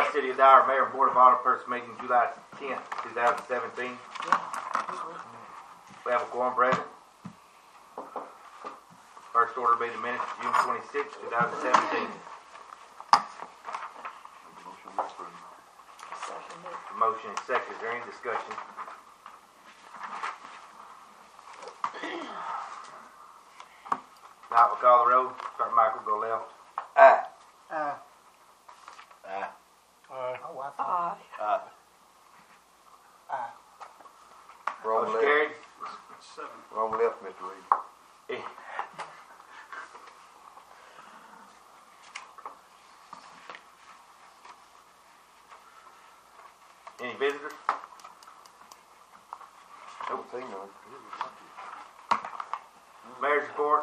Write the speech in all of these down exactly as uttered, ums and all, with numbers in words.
City of Dyer Mayor and Board of Alderpersons meeting July tenth, two thousand seventeen. We have a quorum present. First order will be the minutes of June twenty-sixth, two thousand seventeen. Motion and second. Is there any discussion? Now we'll call the roll. Start Michael, go left. Aye. Aye. Aye. Aye. Oh, I thought. Aye. Aye. Wrong Motion left. carried. Seven. Wrong left, Mister Reed. Eh. Any visitors? Don't see none. Mayor's report.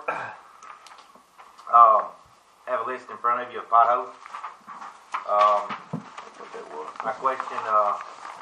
Um, have a list in front of you of potholes. Um, That's what that was. my question, uh,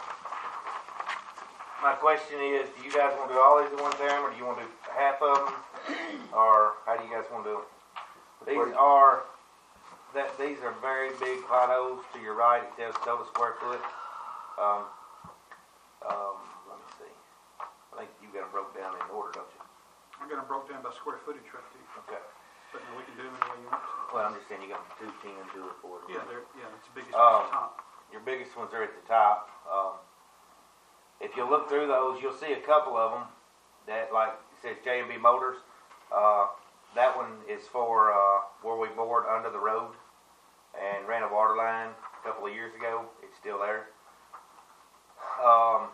my question is, do you guys want to do all these at one time, or do you want to do half of them, or how do you guys want to do them? These are that these are very big potholes. To your right, it tells total square foot. Um, um, let me see. I think you got them broke down in order, don't you? I got them broke down by square footage right there. Okay. But no, we can do them any way you want to. Well, I'm just saying you got two ten, two or four. Yeah, they're, yeah, it's the biggest Um, one at the top. Your biggest ones are at the top. Um, if you look through those, you'll see a couple of them that, like it says J and B Motors. Uh, that one is for uh, where we bored under the road and ran a water line a couple of years ago. It's still there. Um,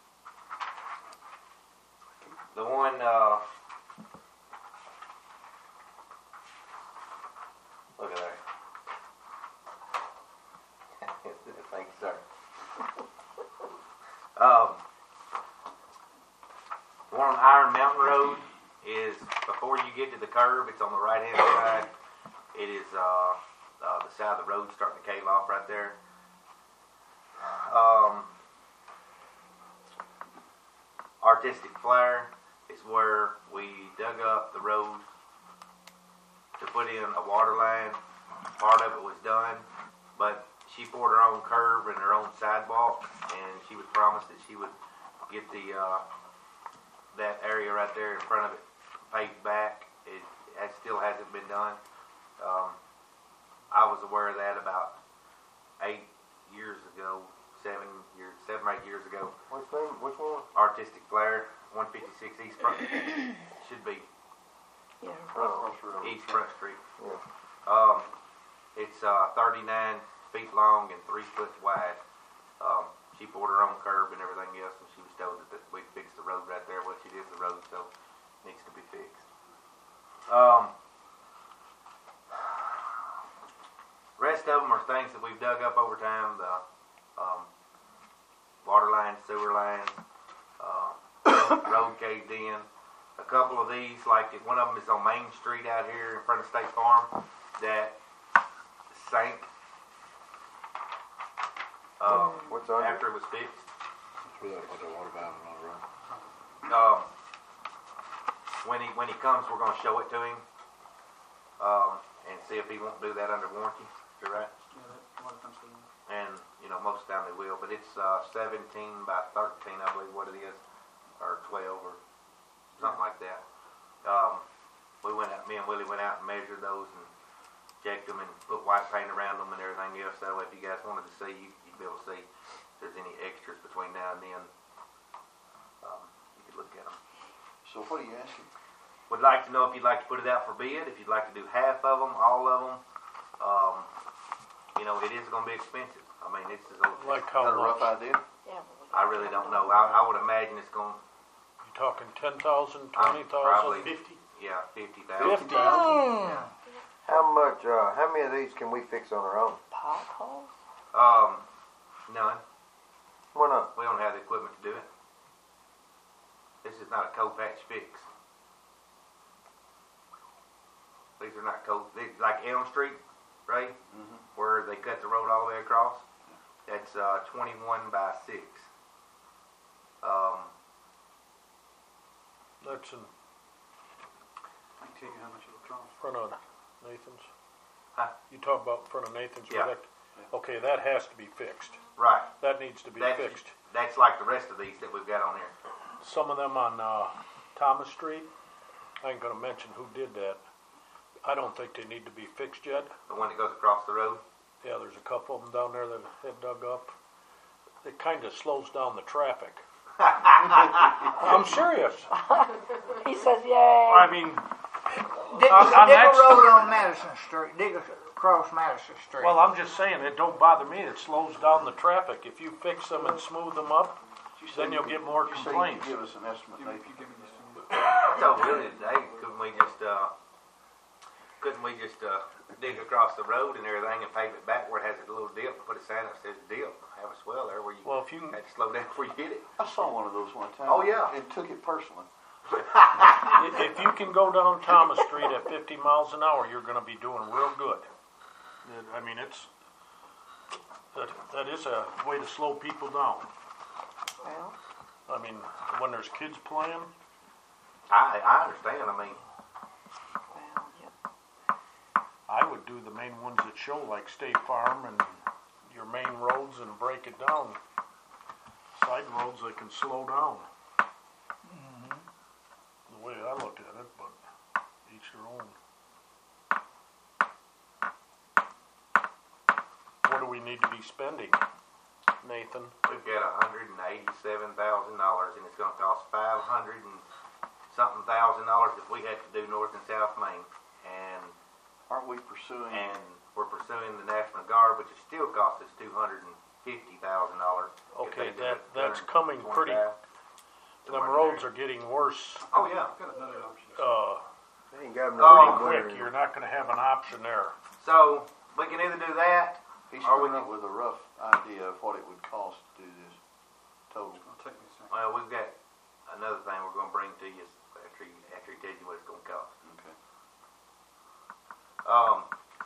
the one, uh, look at there. Thank you, sir. Um, the one on Iron Mountain Road is before you get to the curve. It's on the right hand side. It is uh, uh, the side of the road starting to cave off right there. Um, Artistic Flyer is where we dug up the road to put in a water line. Part of it was done, but she poured her own curve and her own sidewalk, and she was promised that she would get the uh, that area right there in front of it paved back. It, it still hasn't been done. Um, I was aware of that about eight years ago, seven years, seven or eight years ago. Which name? Which one? Artistic Flare, one fifty-six East Front. Should be Yeah. Oh, East Front Street. yeah. Um, it's uh, thirty-nine feet long and three foot wide. Um, she poured her own curb and everything else, and she was told that, that we'd fix the road right there. Well, it is the road, so it needs to be fixed. Um, rest of them are things that we've dug up over time. The um, water lines, sewer lines, uh, road caved in. A couple of these, like one of them is on Main Street out here in front of State Farm, that sank um, What's under? after it was fixed. We ought to put that water valve on the road. Um, when he when he comes, we're going to show it to him um, and see if he won't do that under warranty. You're right. Yeah, that, a lot of times they won't. And you know, most of the time they will, but it's uh, seventeen by thirteen, I believe what it is, or twelve or something like that. Um, we went out, me and Willie went out and measured those and checked them and put white paint around them and everything else. That way, if you guys wanted to see, you, you'd be able to see if there's any extras between now and then. Um, you could look at them. So what are you asking? Would like to know if you'd like to put it out for bid, if you'd like to do half of them, all of them. Um, you know, it is going to be expensive. I mean, this is a, Like Got how a rough much? idea? Yeah. I really don't know. I, I would imagine it's going to, You talking ten thousand, Um, twenty probably. thousand? Fifty. yeah, fifty thousand. Fifty? Yeah. How much, uh, how many of these can we fix on our own? Potholes? Um, none. Why not? We don't have the equipment to do it. This is not a co-patch fix. These are not co, these, like Elm Street, right? Mm-hmm. Where they cut the road all the way across. That's uh, twenty-one by six. Um, That's in I can tell you how much it'll cost. front of Nathan's. Huh? You talk about in front of Nathan's. Yeah. Where that, Okay, that has to be fixed. Right. That needs to be That's, fixed. that's like the rest of these that we've got on here. Some of them on uh, Thomas Street, I ain't gonna mention who did that. I don't think they need to be fixed yet. The one that goes across the road. Yeah, there's a couple of them down there that had dug up. It kind of slows down the traffic. I'm serious. He says, yay. I mean, Dig, On- on dig that a road on Madison Street. Dig across Madison Street. well, I'm just saying, it don't bother me. It slows down the traffic. If you fix them and smooth them up, then you'll get more You say you complaints. give us an estimate, Give me, Nathan. you give me this to me. I told Billy today, couldn't we just, uh, couldn't we just, uh, dig across the road and everything and pave it back where it has a little dip and put a sign that says dip? Have a swell there where you Well, if you can, had to slow down before you hit it. I saw one of those one time. Oh, yeah. And took it personally. if you can go down Thomas Street at fifty miles an hour, you're gonna be doing real good. It- I mean, it's, that, that is a way to slow people down. Well, I mean, when there's kids playing, I, I understand, I mean, well, yep. I would do the main ones that show, like State Farm and your main roads, and break it down. Side roads, they can slow down. The way I look at it, but each their own. What do we need to be spending, Nathan? we've got a hundred and eighty-seven thousand dollars and it's gonna cost five hundred and something thousand dollars if we had to do North and South Main. And, Aren't we pursuing? and we're pursuing the National Guard, which is still cost us two hundred and fifty thousand dollars. Okay, that, that's coming pretty, them roads are getting worse, Oh, yeah. I've got another option. uh, They ain't got Oh, no pretty winter. quick. You're not gonna have an option there. So, we can either do that. He's Are we- coming up with a rough idea of what it would cost to do this total. It'll take me a second. Well, we've got another thing we're gonna bring to you after he, after he tells you what it's gonna cost. Okay. Um,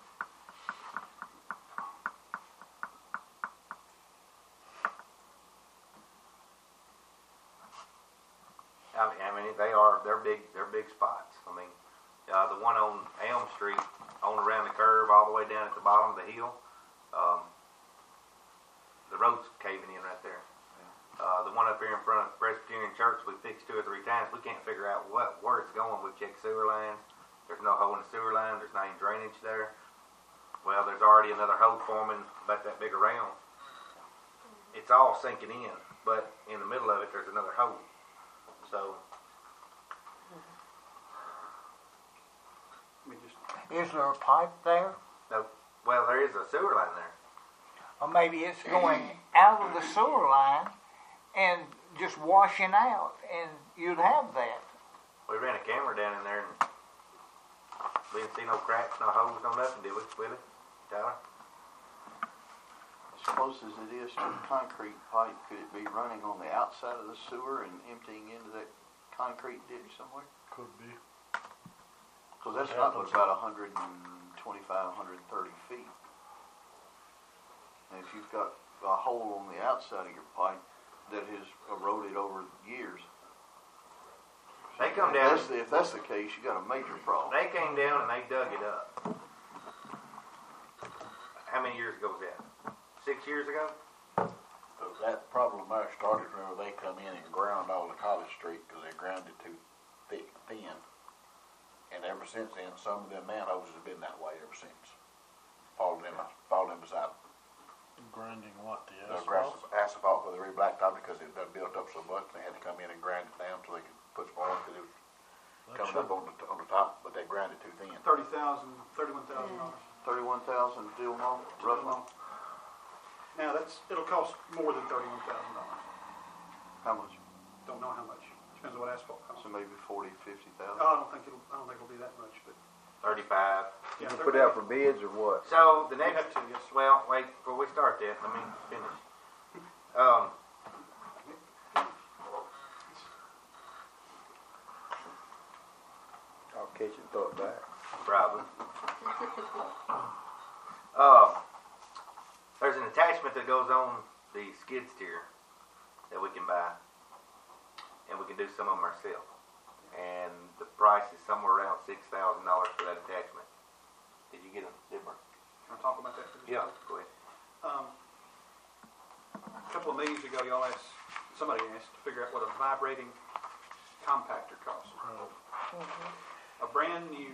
I mean, I mean, they are, they're big, they're big spots. I mean, uh, the one on Elm Street, on around the curve, all the way down at the bottom of the hill, um, the road's caving in right there. Uh, the one up here in front of Presbyterian Church, we fixed two or three times. We can't figure out what, where it's going. We've checked sewer lines. There's no hole in the sewer line. There's no drainage there. Well, there's already another hole forming about that big around. It's all sinking in, but in the middle of it, there's another hole. So, Let me just, Is there a pipe there? no, well, there is a sewer line there. Or maybe it's going out of the sewer line and just washing out, and you'd have that. We ran a camera down in there and we didn't see no cracks, no holes, no nothing, did we, Willie? Tyler? As close as it is to the concrete pipe, could it be running on the outside of the sewer and emptying into that concrete ditch somewhere? Could be. Because that's What not but happens? about one hundred twenty-five, one hundred thirty feet. And if you've got a hole on the outside of your pipe that has eroded over years, They come if down, that's the, if that's the case, you got a major problem. they came down and they dug it up. How many years ago was that? Six years ago? That problem there started whenever they come in and ground all the College Street because they ground it too thick, thin. And ever since then, some of them manholes have been that way ever since. Falling in, falling in beside them. Grinding what, the The asphalt? asphalt, asphalt for the re-blacktop because it done built up so much, they had to come in and grind it down so they could put some on because it was That coming should- up on the, on the top, but they ground it too thin. thirty thousand, thirty-one thousand dollars. Thirty-one thousand deal mo, roughly. Now, that's, it'll cost more than thirty-one thousand dollars. How much? Don't know how much. Depends on what asphalt costs. So maybe forty, fifty Oh, thousand. I don't think it'll, I don't think it'll be that much, but. Thirty-five. Yeah, You put out for bids or what? So the We next, have to, yes. well, wait, before we start that, let me finish. Um, I'll catch it and throw it back. probably. Um, there's an attachment that goes on the skid steer that we can buy, and we can do some of them ourselves. And the price is somewhere around six thousand dollars for that attachment. Did you get a different? Can I talk about that for just a Yeah, second? go ahead. meetings ago, y'all asked, somebody asked to figure out what a vibrating compactor costs. A brand new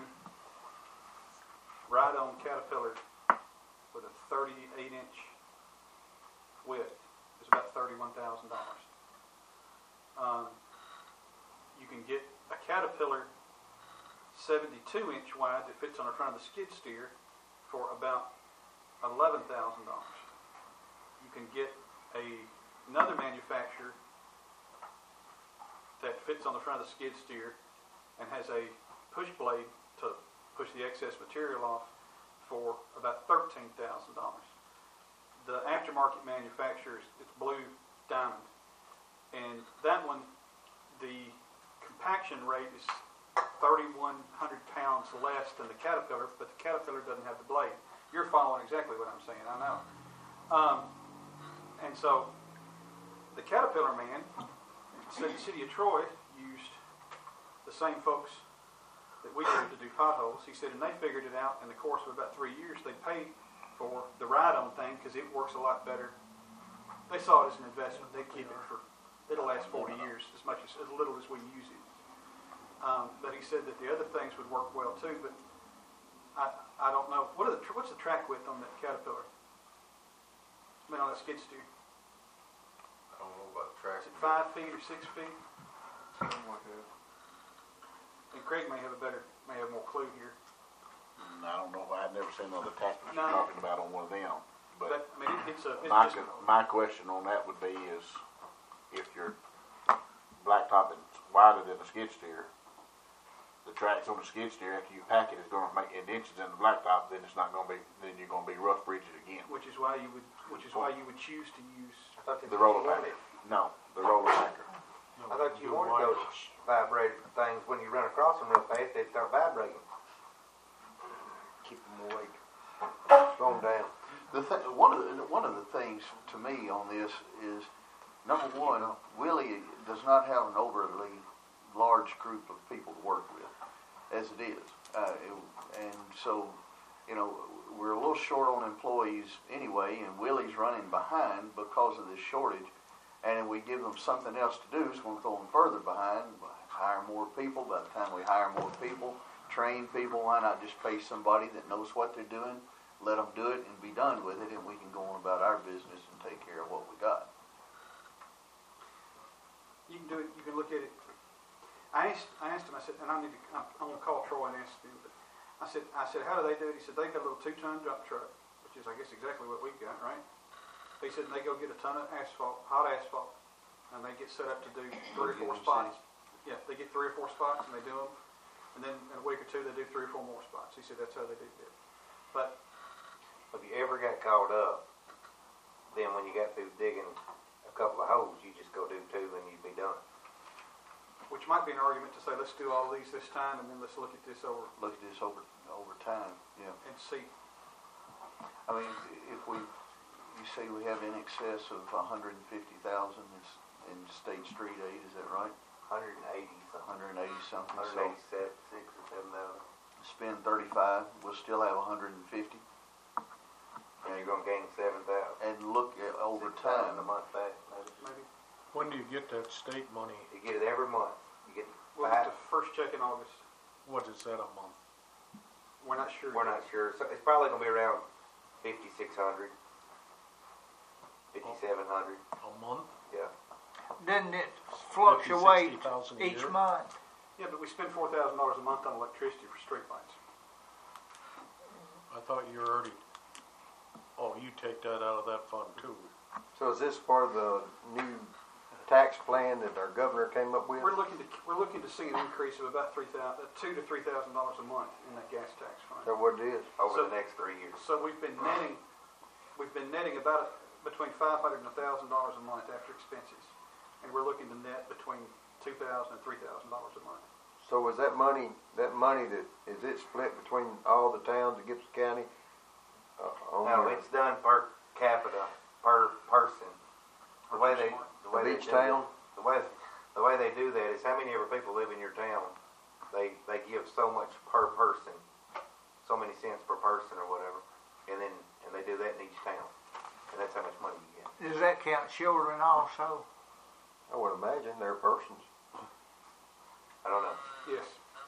ride-on Caterpillar with a thirty-eight inch width is about thirty-one thousand dollars. Um, you can get a Caterpillar seventy-two inch wide that fits on the front of the skid steer for about eleven thousand dollars. You can get a, another manufacturer that fits on the front of the skid steer and has a push blade to push the excess material off for about thirteen thousand dollars. The aftermarket manufacturer, it's Blue Diamond, and that one, the compaction rate is thirty-one hundred pounds less than the Caterpillar, but the Caterpillar doesn't have the blade. You're following exactly what I'm saying, I know. Um, and so, the Caterpillar man said the city of Troy used the same folks that we did to do potholes. He said, and they figured it out in the course of about three years. They paid for the ride-on thing because it works a lot better. They saw it as an investment. They keep it for, it'll last forty years, as much as, as little as we use it. Um, but he said that the other things would work well too, but I, I don't know. What are the, what's the track width on that Caterpillar? I mean, on that skid steer. I don't know about the track. Is it five feet or six feet? Something like that. And Craig may have a better, may have more clue here. Mm, I don't know, I've never seen other tactics No. you're talking about on one of them, But, but I mean, it, it's a, it's my, just, my question on that would be is, if your blacktop is wider than the skid steer, the tracks on the skid steer after you pack it is gonna make indentions in the blacktop, then it's not gonna be, then you're gonna be rough bridges again. which is why you would, which is why you would choose to use. I thought that The you roller wanted- packer. No, the roller packer. I thought you wanted those vibrating things when you run across them real fast, they start vibrating. Keep them awake. Slow them down. The th- one of the one of the things to me on this is, number one, Willie does not have an overly large group of people to work with, as it is, uh, it, and so you know we're a little short on employees anyway, and Willie's running behind because of this shortage. And if we give them something else to do, it's going to throw them further behind. Hire more people. By the time we hire more people, train people, why not just pay somebody that knows what they're doing, let them do it, and be done with it, and we can go on about our business and take care of what we got. You can do it. You can look at it. I asked, I asked him. I said, and I need to. I'm, I'm going to call Troy and ask him. But I said, I said, how do they do it? He said they've got a little two-ton dump truck, which is, I guess, exactly what we've got, right? He said they go get a ton of asphalt, hot asphalt, and they get set up to do three or four spots. Yeah, they get three or four spots and they do them, and then in a week or two they do three or four more spots. He said that's how they do it. But If you ever got caught up, then when you got through digging a couple of holes, you just go do two and you'd be done. which might be an argument to say let's do all these this time and then let's look at this over Look at this over over time. Yeah. and see. I mean, if we, you say we have in excess of one hundred fifty thousand in state street aid, is that right? one hundred eighty something. one hundred eighty something. one So hundred eighty-seven, six or seven thousand. spend thirty-five, we'll still have one hundred fifty. And you're gonna gain seven thousand. And look at over Six thousand time. a month back, maybe. Maybe When do you get that state money? You get it every month. You get we'll get five. the first check in August. What is that a month? We're not sure. We're not sure. So it's probably gonna be around fifty-six hundred, fifty-seven hundred. A month? Yeah. Doesn't it fifty, fluctuate sixty thousand a each year? month? Yeah, but we spend four thousand dollars a month on electricity for street lights. I thought you were already, oh, you take that out of that fund too. So is this part of the new tax plan that our governor came up with? We're looking to we're looking to see an increase of about three thousand, two to three thousand dollars a month in that gas tax fund. Or what it is? Over So- the next three years. So we've been netting, we've been netting about between five hundred and a thousand dollars a month after expenses, and we're looking to net between two thousand and three thousand dollars a month. So was that money, that money that, is it split between all the towns of Gibson County? Uh, on No, your- it's done per capita, per person. The way they, the way Of they each do town? it, the way, the way they do that is how many ever people live in your town. They, they give so much per person, so many cents per person or whatever, and then, and they do that in each town. And that's how much money you get. does that count children also? I would imagine they're persons. I don't know. Yes.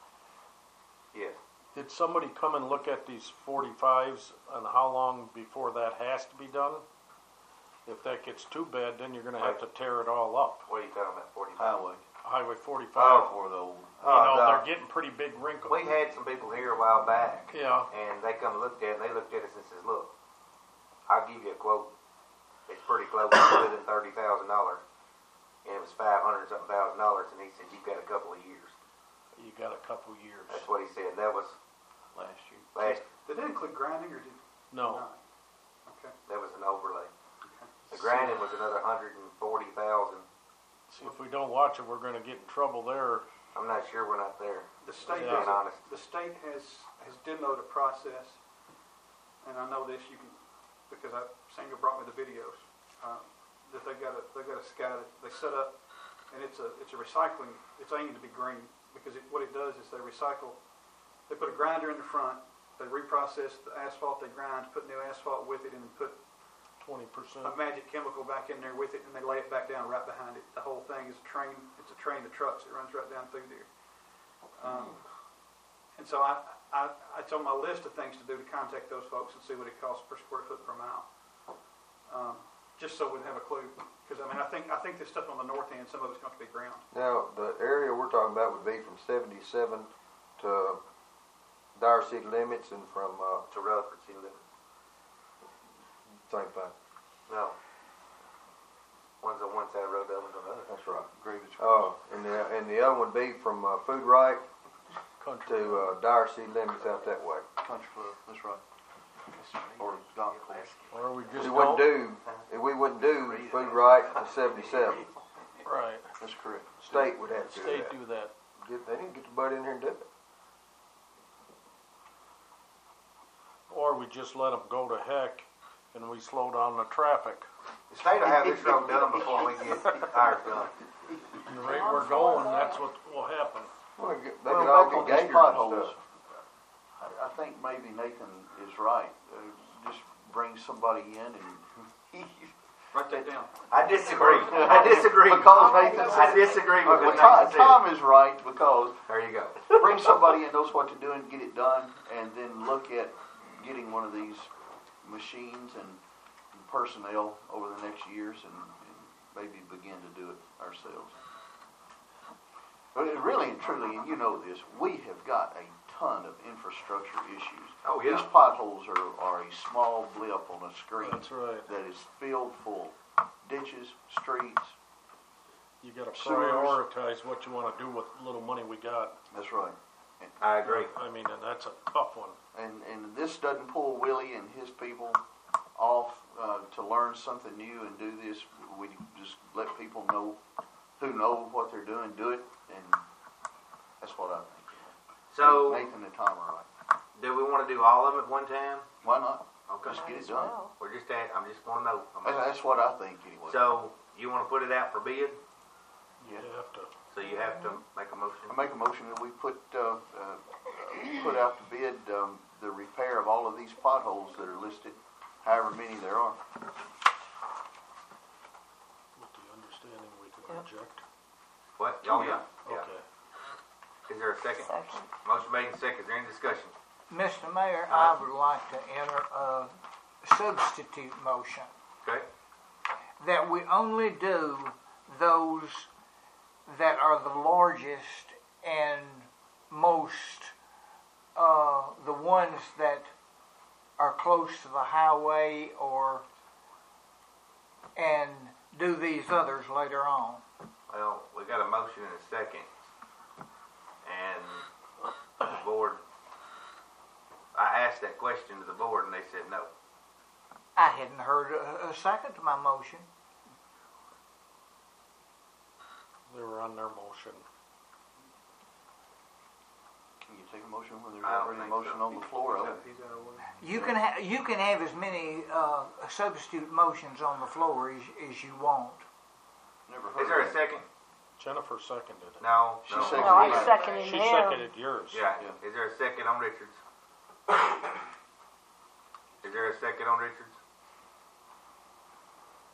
Yes. Did somebody come and look at these forty-fives and how long before that has to be done? If that gets too bad, then you're gonna have to tear it all up. What are you talking about? Forty-five. Highway, Highway forty-five, or the old, you know, Oh, no. they're getting pretty big wrinkles. We had some people here a while back, Yeah, and they come and looked at it, and they looked at us and says, look, I'll give you a quote. It's pretty close to within thirty thousand dollars. And it was five hundred something thousand dollars, and he said, you've got a couple of years. you got a couple years. That's what he said. That was last year. last, Did it include grinding or did it No, not? Okay. that was an overlay. Okay. The grinding was another hundred and forty thousand. see, if we don't watch it, we're gonna get in trouble there. I'm not sure we're not there, The state, Yeah. being has, honest. the state has, has demoed a process, and I know this you can, because I, Sanger brought me the videos, uh, that they got a, they got a sky that they set up, and it's a, it's a recycling, it's aimed to be green, because it, what it does is they recycle, they put a grinder in the front, they reprocess the asphalt they grind, put new asphalt with it, and put Twenty percent. a magic chemical back in there with it, and they lay it back down right behind it. The whole thing is a train. It's a train of trucks that runs right down through there. Um, and so I, I, it's on my list of things to do to contact those folks and see what it costs per square foot per mile, um, just so we'd have a clue. Because I mean, I think I think this stuff on the north end, some of it's going to be ground. Now, the area we're talking about would be from seventy-seven to Dyer City limits and from, uh, To Rutherford City limits. same thing. No. One's on one side of the road, the other one's on the other. That's right. Gravy train. Oh, and the, and the other one would be from, uh, Food Right Country. to, uh, Dyer City limits out that way. Country Club, that's right. Or golf course. Or we just We wouldn't don't. do, we wouldn't do Food Right to seventy-seven. Right, That's correct. State would have to do state that. do that. Get, they didn't get the butt in here and do it. Or we just let them go to heck and we slow down the traffic. The state will have this road done before we get ours done. And the rate we're going, that's what will happen. Well, they get- they Well, could all back get on these gators and potholes, stuff. I, I think maybe Nathan is right. Uh, just bring somebody in and Write that down. I disagree. I disagree. Because Nathan I disagree with Well, what Tom, Nathan said. Tom is right, because There you go. bring somebody in knows what to do and get it done, and then look at getting one of these machines and personnel over the next years, and, and maybe begin to do it ourselves. But it really and truly, and you know this, we have got a ton of infrastructure issues. Oh, yeah. These potholes are, are a small blip on a screen That's right. that is filled full. Ditches, streets, You gotta Sewers. prioritize what you wanna do with the little money we got. that's right. I agree. I mean, and that's a tough one. And, and this doesn't pull Willie and his people off uh, to learn something new and do this. We just let people know who know what they're doing, do it, and that's what I think. So, Nathan and Tom are right. do we want to do all of them at one time? Why not? Okay. Just get it As done. well. We're just at, I'm just want to know. I'm That's, gonna- that's what I think anyway. So, you want to put it out for bid? You Yeah. have to, So you have to make a motion? I make a motion that we put uh, uh, put out to bid um, the repair of all of these potholes that are listed, however many there are. with the understanding we can Yeah. reject. What? Oh, yeah. Yeah. Okay. Is there a second? Second. Motion made and second. Is there any discussion? Mister Mayor, I would like to enter a substitute motion Okay. that we only do those that are the largest and most, uh, the ones that are close to the highway, or, and do these others later on. Well, we got a motion and a second. And the board, I asked that question to the board and they said no. I hadn't heard a, a second to my motion. They were on their motion. Can you take a motion when there's I don't already a think motion so. on the floor of it? He's out of order. You can ha- you can have as many uh, substitute motions on the floor as, as you want. Never heard Is there of a that. second? Jennifer seconded it. No. She no. seconded No, I'm mine. seconding She him. seconded yours. Yeah. Yeah. Is there a second on Richards? Is there a second on Richards?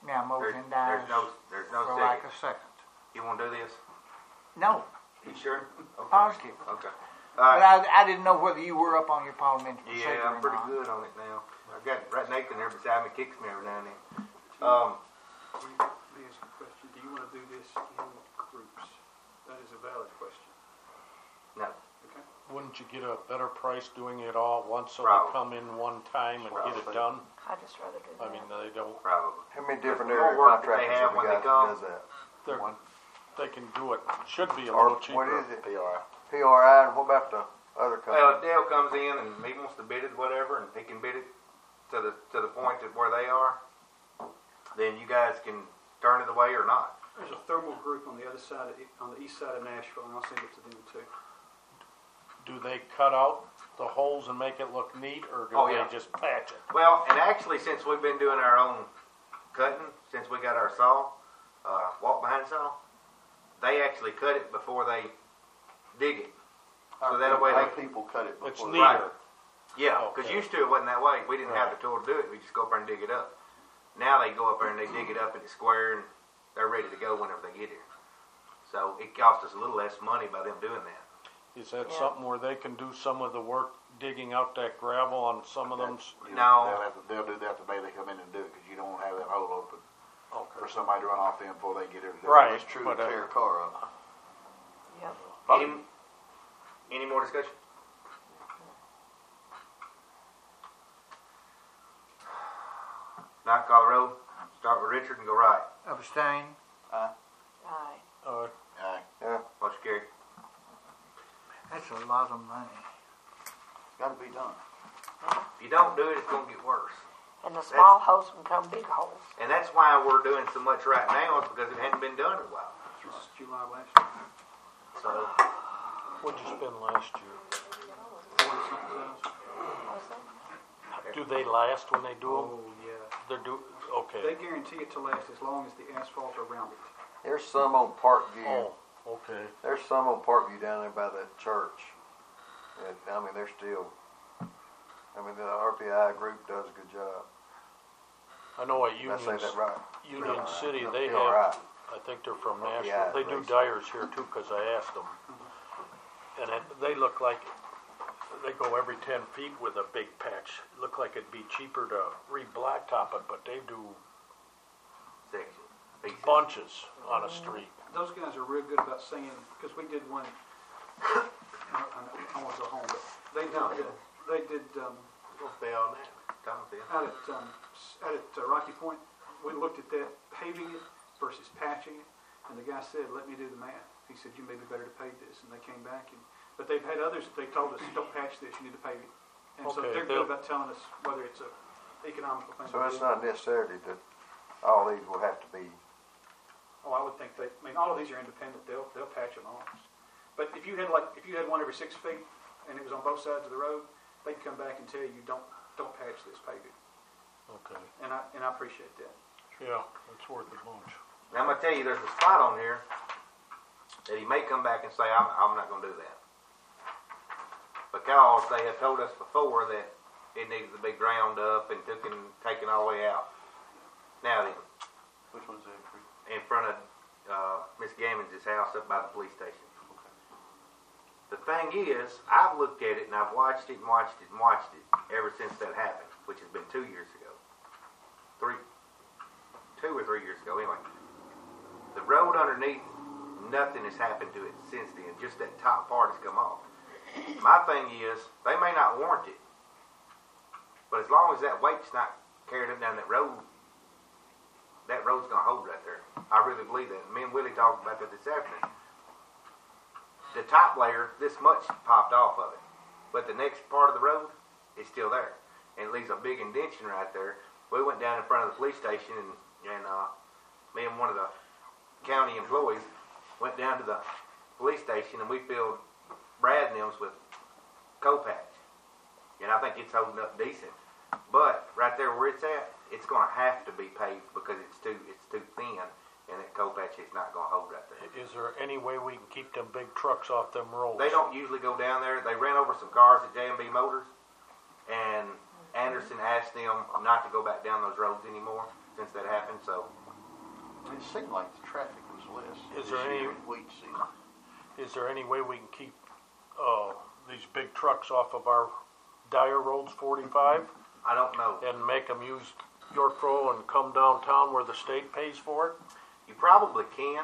Now There's, motion dies there's no, there's no for lack second. of second. You wanna do this? No, You sure? Okay. positive. Okay. But Alright, I, I didn't know whether you were up on your parliamentary procedure yeah, I'm or pretty not. good on it now. I got right Nathan there beside me, kicks me every now and then. Um, Let me ask you a question. Do you want to do this in groups? That is a valid question. no, Okay? Wouldn't you get a better price doing it all at once so Probably. they come in one time and get it Probably. done? I'd just rather do that. I mean, they don't, probably. How many different The more area work that they contractors have have we when they got come- that does that? they're, One. they can do it, should be a Or little cheaper. what is it? P R I. P R I, and what about the other Well, company? if Dale comes in and he wants to bid it, whatever, and he can bid it to the, to the point of where they are, then you guys can turn it away or not. There's a thermal group on the other side, of, on the east side of Nashville, and I'll send it to them too. Do they cut out the holes and make it look neat, or do Oh, they yeah. just patch it? Well, and actually, since we've been doing our own cutting, since we got our saw, uh, walk behind saw, they actually cut it before they dig it. So that way Our they, people cut it It's before. neater. right. Yeah, because Okay. used to it wasn't that way. We didn't have Right. the tool to do it. We just go up there and dig it up. Now they go up there and they dig it up in the square and they're ready to go whenever they get here. So it costs us a little less money by them doing that. Is that Yeah. something where they can do some of the work digging out that gravel on some of them? No. They'll have to, they'll do that the day they come in and do it, because you don't have that hole open for Okay. somebody to run off in before they get here to do it. Right. It's true but, to uh, tear a car up. Yep. Any, any more discussion? Not call the roll. Start with Richard and go right. Abstain. Aye. Uh, Aye. Motion carried. That's a lot of money. Gotta be done. If you don't do it, it's gonna get worse. And the small holes become big holes. And that's why we're doing so much right now, is because it hadn't been done in a while. This is July last year. So, what'd you spend last year? forty something thousand. What's that? Do they last when they do them? Oh, yeah. They're do, They okay. guarantee it to last as long as the asphalt around it. There's some on Parkview. Oh, okay. There's some on Parkview down there by the church. And, I mean, they're still. I mean, the R P I group does a good job. I know at Did I say Union, that right? Union No, City, no, they P R I. have, I think they're from Oh, Nashville. yeah, They do please. Dyers here too, cause I asked them. And it, they look like, they go every ten feet with a big patch. Look like it'd be cheaper to re-blacktop it, but they do section. Pieces. bunches on a street. Those guys are real good about saying, because we did one, I, I, I want to go home, but they did, No. uh, they did, um, We'll stay on that. Tom, see ya. out at, um, s- out at uh, Rocky Point, we looked at that, paving it versus patching it, and the guy said, let me do the math. He said, you may be better to pave this, and they came back, and, but they've had others, that they told us, don't patch this, you need to pave it. And so Okay, they're they'll- good about telling us whether it's a economical thing. So to it's do. not necessarily that all these will have to be. Oh, I would think they, I mean, all of these are independent, they'll, they'll patch them all. But if you had like, if you had one every six feet, and it was on both sides of the road, they'd come back and tell you, don't, don't patch this, pave it. Okay. And I, and I appreciate that. Yeah, it's worth a bunch. Now, I'm gonna tell you, there's a spot on here that he may come back and say, I'm, I'm not gonna do that. Because they had told us before that it needed to be ground up and took and taken all the way out. Now then, Which one's that? Chris? in front of uh, Miss Gammons' house up by the police station. The thing is, I've looked at it and I've watched it and watched it and watched it ever since that happened, which has been two years ago. Three, two or three years ago, anyway. The road underneath, nothing has happened to it since then. Just that top part has come off. My thing is, they may not warrant it, but as long as that weight's not carried up down that road, that road's gonna hold right there. I really believe that. Me and Willie talked about that this afternoon. The top layer, this much popped off of it, but the next part of the road is still there, and it leaves a big indentation right there. We went down in front of the police station, and, and uh, me and one of the county employees went down to the police station, and we filled Brad and them's with co-patch, and I think it's holding up decent. But right there where it's at, it's going to have to be paved because it's too it's too thin, and that co-patch is not going to hold right there. Is there any way we can keep them big trucks off them roads? They don't usually go down there. They ran over some cars at J and B Motors, and Anderson asked them not to go back down those roads anymore since that happened, so. It seemed like the traffic was less. Is this there any- year in wheat season. Is there any way we can keep, uh, these big trucks off of our dire roads forty-five I don't know. and make them use Yorkville and come downtown where the state pays for it? You probably can,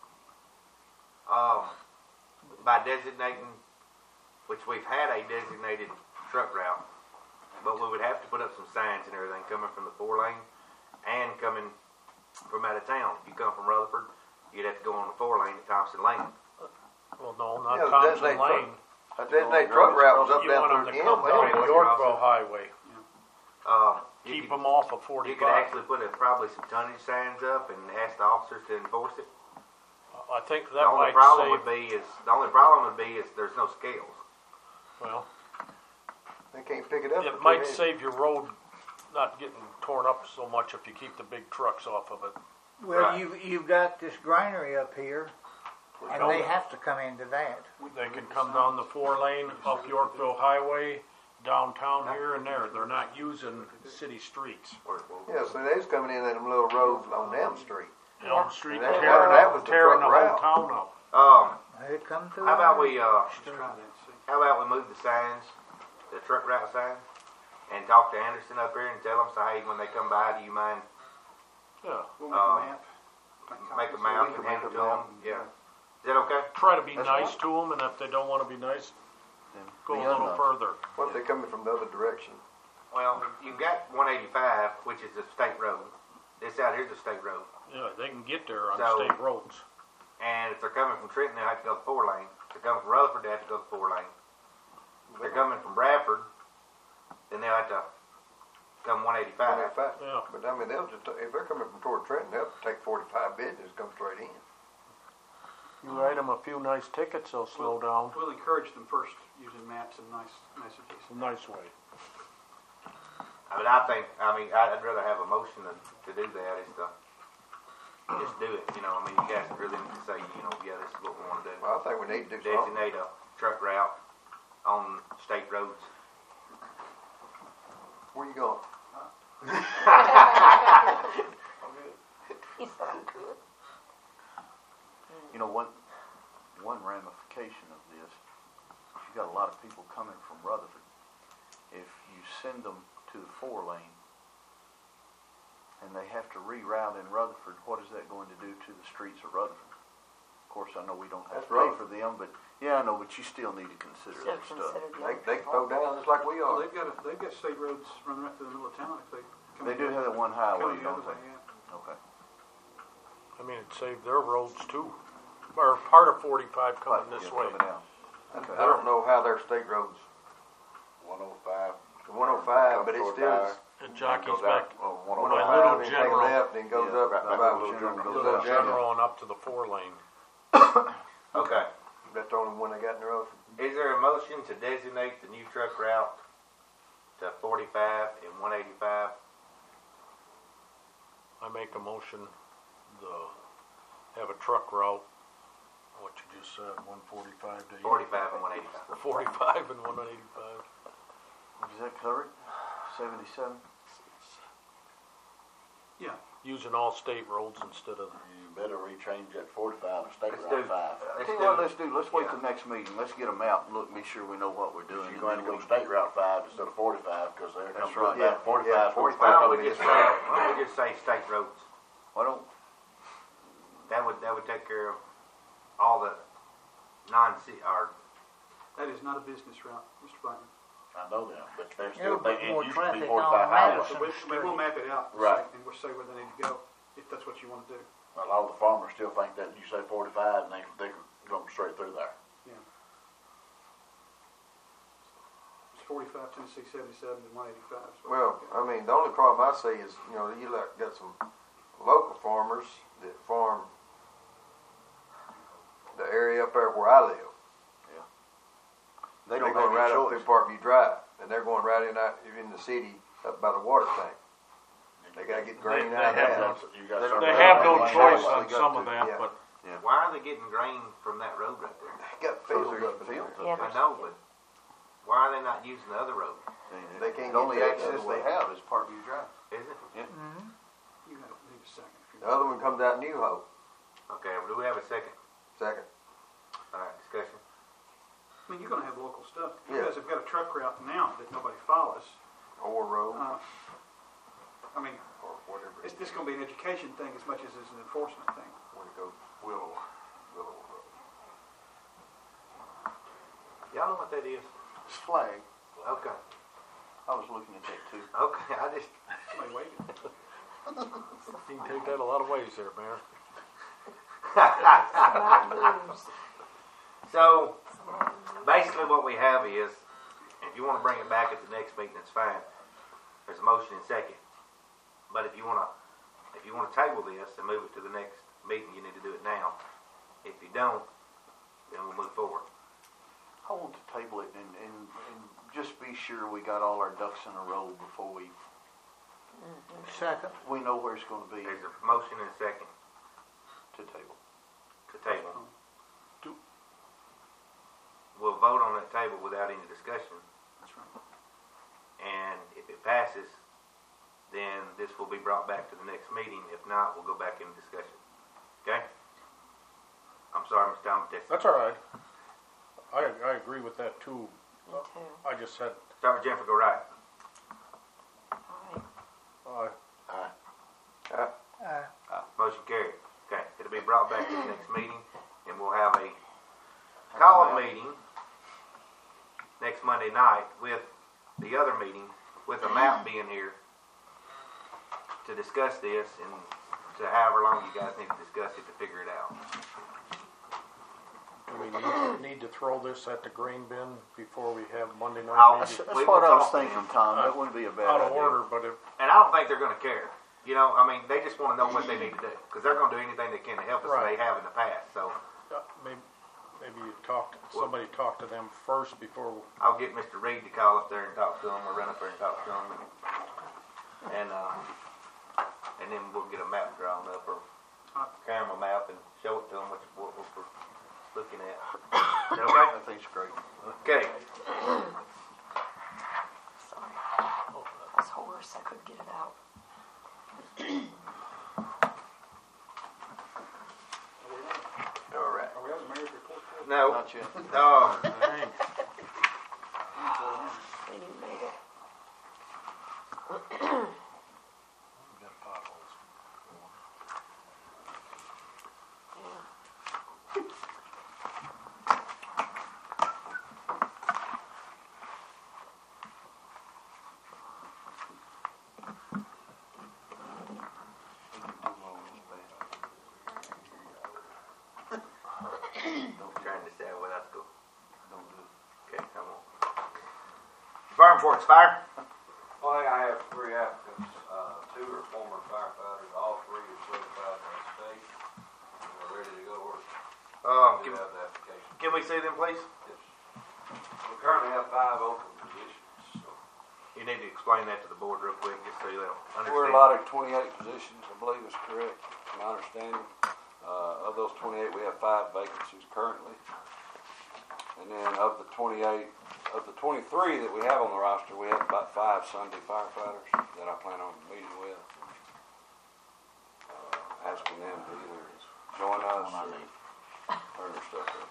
um, by designating, which we've had a designated truck route, but we would have to put up some signs and everything coming from the four lane and coming from out of town. If you come from Rutherford, you'd have to go on the four lane at Thompson Lane. Well, no, not Yeah, the Thompson designated Lane. That designated truck route was up You down want them through to the come end. down West Yorkville Crossing. Highway. Uh, you Keep could, them off of you could forty-five. actually put a, probably some tonnage signs up and ask the officers to enforce it. I think The that only might problem save, would be is, the only problem would be is there's no scales. well, They can't pick it up. it until might then. save your road not getting torn up so much if you keep the big trucks off of it. Well, Right. you've, you've got this granary up here, and they have to come into that. They can come down the four lane, up Yorkville Highway, downtown here and there. They're not using city streets. Or, or, Yeah, so they was coming in them little roads on Elm Street. Elm Street That- tearing, that was the tearing the truck whole route. town up. Um, They come through. how about we, uh, Just try that and see. how about we move the signs, the truck route signs, and talk to Anderson up here and tell them, say, hey, when they come by, do you mind, Yeah. We'll make Uh, a map. make a copies. map we and can hand make it a to map. them? Yeah. Is that okay? Try to be That's nice fine. to them, and if they don't want to be nice, Then go a be little enough. further. What if they coming from the other direction? Well, you've got one eighty-five, which is a state road. This out here's a state road. Yeah, they can get there on So- state roads. And if they're coming from Trenton, they'll have to go the four lane. If they're coming from Rutherford, they have to go the four lane. If they're coming from Bradford, then they'll have to come one eighty-five. forty-five. Yeah. But I mean, they'll just, if they're coming from toward Trenton, they'll take forty-five business, come straight in. You write them a few nice tickets, they'll slow down. We'll encourage them first using maps and nice messages. A nice way. I mean, I think, I mean, I'd I'd rather have a motion to, to do that is to just do it. You know, I mean, you guys really need to say, you know, yeah, this is what we want to do. Well, I think we need to do something. Designate a truck route on state roads. Where you going? He said I'm good. You know, one, one ramification of this, if you got a lot of people coming from Rutherford, if you send them to the four lane and they have to reroute in Rutherford, what is that going to do to the streets of Rutherford? Of course, I know we don't have That's to pay right. for them, but yeah, I know, but you still need to consider Still that stuff. considered, They, yeah. they can throw down just like we Well, are. they've got, a, they've got state roads running right through the middle of town if they come They do in- have that one come highway, the don't other way, they? yeah. Okay. I mean, it saved their roads too. Or part of forty-five coming Right, this yeah, way. coming out. Okay. I don't know how their state roads, One oh five. the one oh five, but it still is. It jockeys Goes out, back oh, one one oh oh By Little five, and take General. left, and goes Yeah, up right back about to Little General, General. goes Little up. General and up to the four lane. Okay. That's the only one they got in the road. Is there a motion to designate the new truck route to forty-five and one eighty-five? I make a motion to have a truck route, what you just said, one forty-five to forty-five and one eighty-five. forty-five and one eighty-five. Is that covered? Seventy-seven? Yeah. Using all state roads instead of, You better rechange that forty-five to state Let's route do- five. Let's Tell you do, what, let's do, let's wait yeah. till next meeting, let's get them out, and look, make sure we know what we're doing. You're and going to then go we- state route five instead of forty-five, because they're That's coming right. back forty-five. Yeah, goes why forty-five. back don't up we just this say, way. why don't we just say state roads? Why don't, That would, that would take care of all the non-city, or, That is not a business route, Mister Blackman. I know that, but they're It'll still, put they, it more used to be traffic forty-five on highway. Madison. So we, we will map it out. and Right. say- And we'll say where they need to go, if that's what you want to do. A lot of the farmers still think that you say forty-five and they, they go straight through there. It's forty-five, Tennessee seventy-seven, and one eighty-five. is what Well, we've I got. mean, the only problem I see is, you know, you like, got some local farmers that farm the area up there where I live. they They're don't going have right any up choice. through Parkview Drive, and they're going right in out in the city up by the water tank. They gotta get grain They- out they of have that. You got They some- they have no Right. choice Right. on some of Yeah. that, but why are they getting grain from that road right there? They got fields up in there. Yeah, I know, but why are they not using the other road? And They can't The only get that the access other they way. have is Parkview Drive. Is it? You gotta need a second. if The you- other one comes out New Hope. Okay, well, do we have a second? Second. All right, discussion. I mean, you're gonna have local stuff. You Yeah. guys have got a truck route now that nobody follows. Or Road. Uh, I mean, Or whatever. it's just gonna be an education thing as much as it's an enforcement thing. When it goes Willow, Willow Road. Y'all know what that is? It's flag. Okay. I was looking at that too. Okay, I just, Somebody waving. You can take that a lot of ways there, Mayor. so, basically what we have is, if you want to bring it back at the next meeting, that's fine. There's a motion and second. But if you want to, if you want to table this and move it to the next meeting, you need to do it now. If you don't, then we'll move forward. I want to table it and, and, and just be sure we got all our ducks in a row before we, Second. we know where it's gonna be There's a motion and second to table. to table. Do- We'll vote on that table without any discussion. That's right. And if it passes, then this will be brought back to the next meeting. If not, we'll go back into discussion. Okay? I'm sorry, Mister Thomas. that's- That's all right. I, I agree with that too. Me too. I just said, Start with Jennifer, go right. Aye. uh, Uh, Motion carried. Okay, it'll be brought back to the next meeting, and we'll have a call meeting next Monday night with the other meeting, with a map being here to discuss this and to however long you guys need to discuss it to figure it out. do we need, need to throw this at the grain bin before we have Monday I'll- night That's, meeting? that's We what will I was talk to thinking, them. Tom. That wouldn't be a bad Out of idea. order, but if, And I don't think they're going to care. You know, I mean, they just want to know what they need to do because they're going to do anything they can to help us. Right. They have in the past. So uh, maybe, maybe you talk, somebody talk to them first before, I'll get Mister Reed to call up there and talk to them, or run up there and talk to them, and and, uh, and then we'll get a map drawn up or camera map and show it to them what, what we're looking at. Is that okay? I think it's great. Okay. Sorry. I was hoarse. I couldn't get it out. All right. Are we having mayor's report? yet? No. Not yet. Um, dang, They didn't make it. we got potholes. Yeah. trying to decide where that's go. Don't do it. Okay, come on. Fire reports, fire. Well, I have three applicants, uh, two are former firefighters, all three are certified by the state, and they're ready to go work. Um, We can, do have the application. can we see them, please? Yes. We currently have five open positions, so. You need to explain that to the board real quick, just so they'll understand. We're allotted twenty-eight positions, I believe is correct, my understanding. Uh, of those twenty-eight, we have five vacancies currently. And then of the twenty-eight, of the twenty-three that we have on the roster, we have about five Sunday firefighters that I plan on meeting with. Uh, asking them to either join us or turn their stuff in.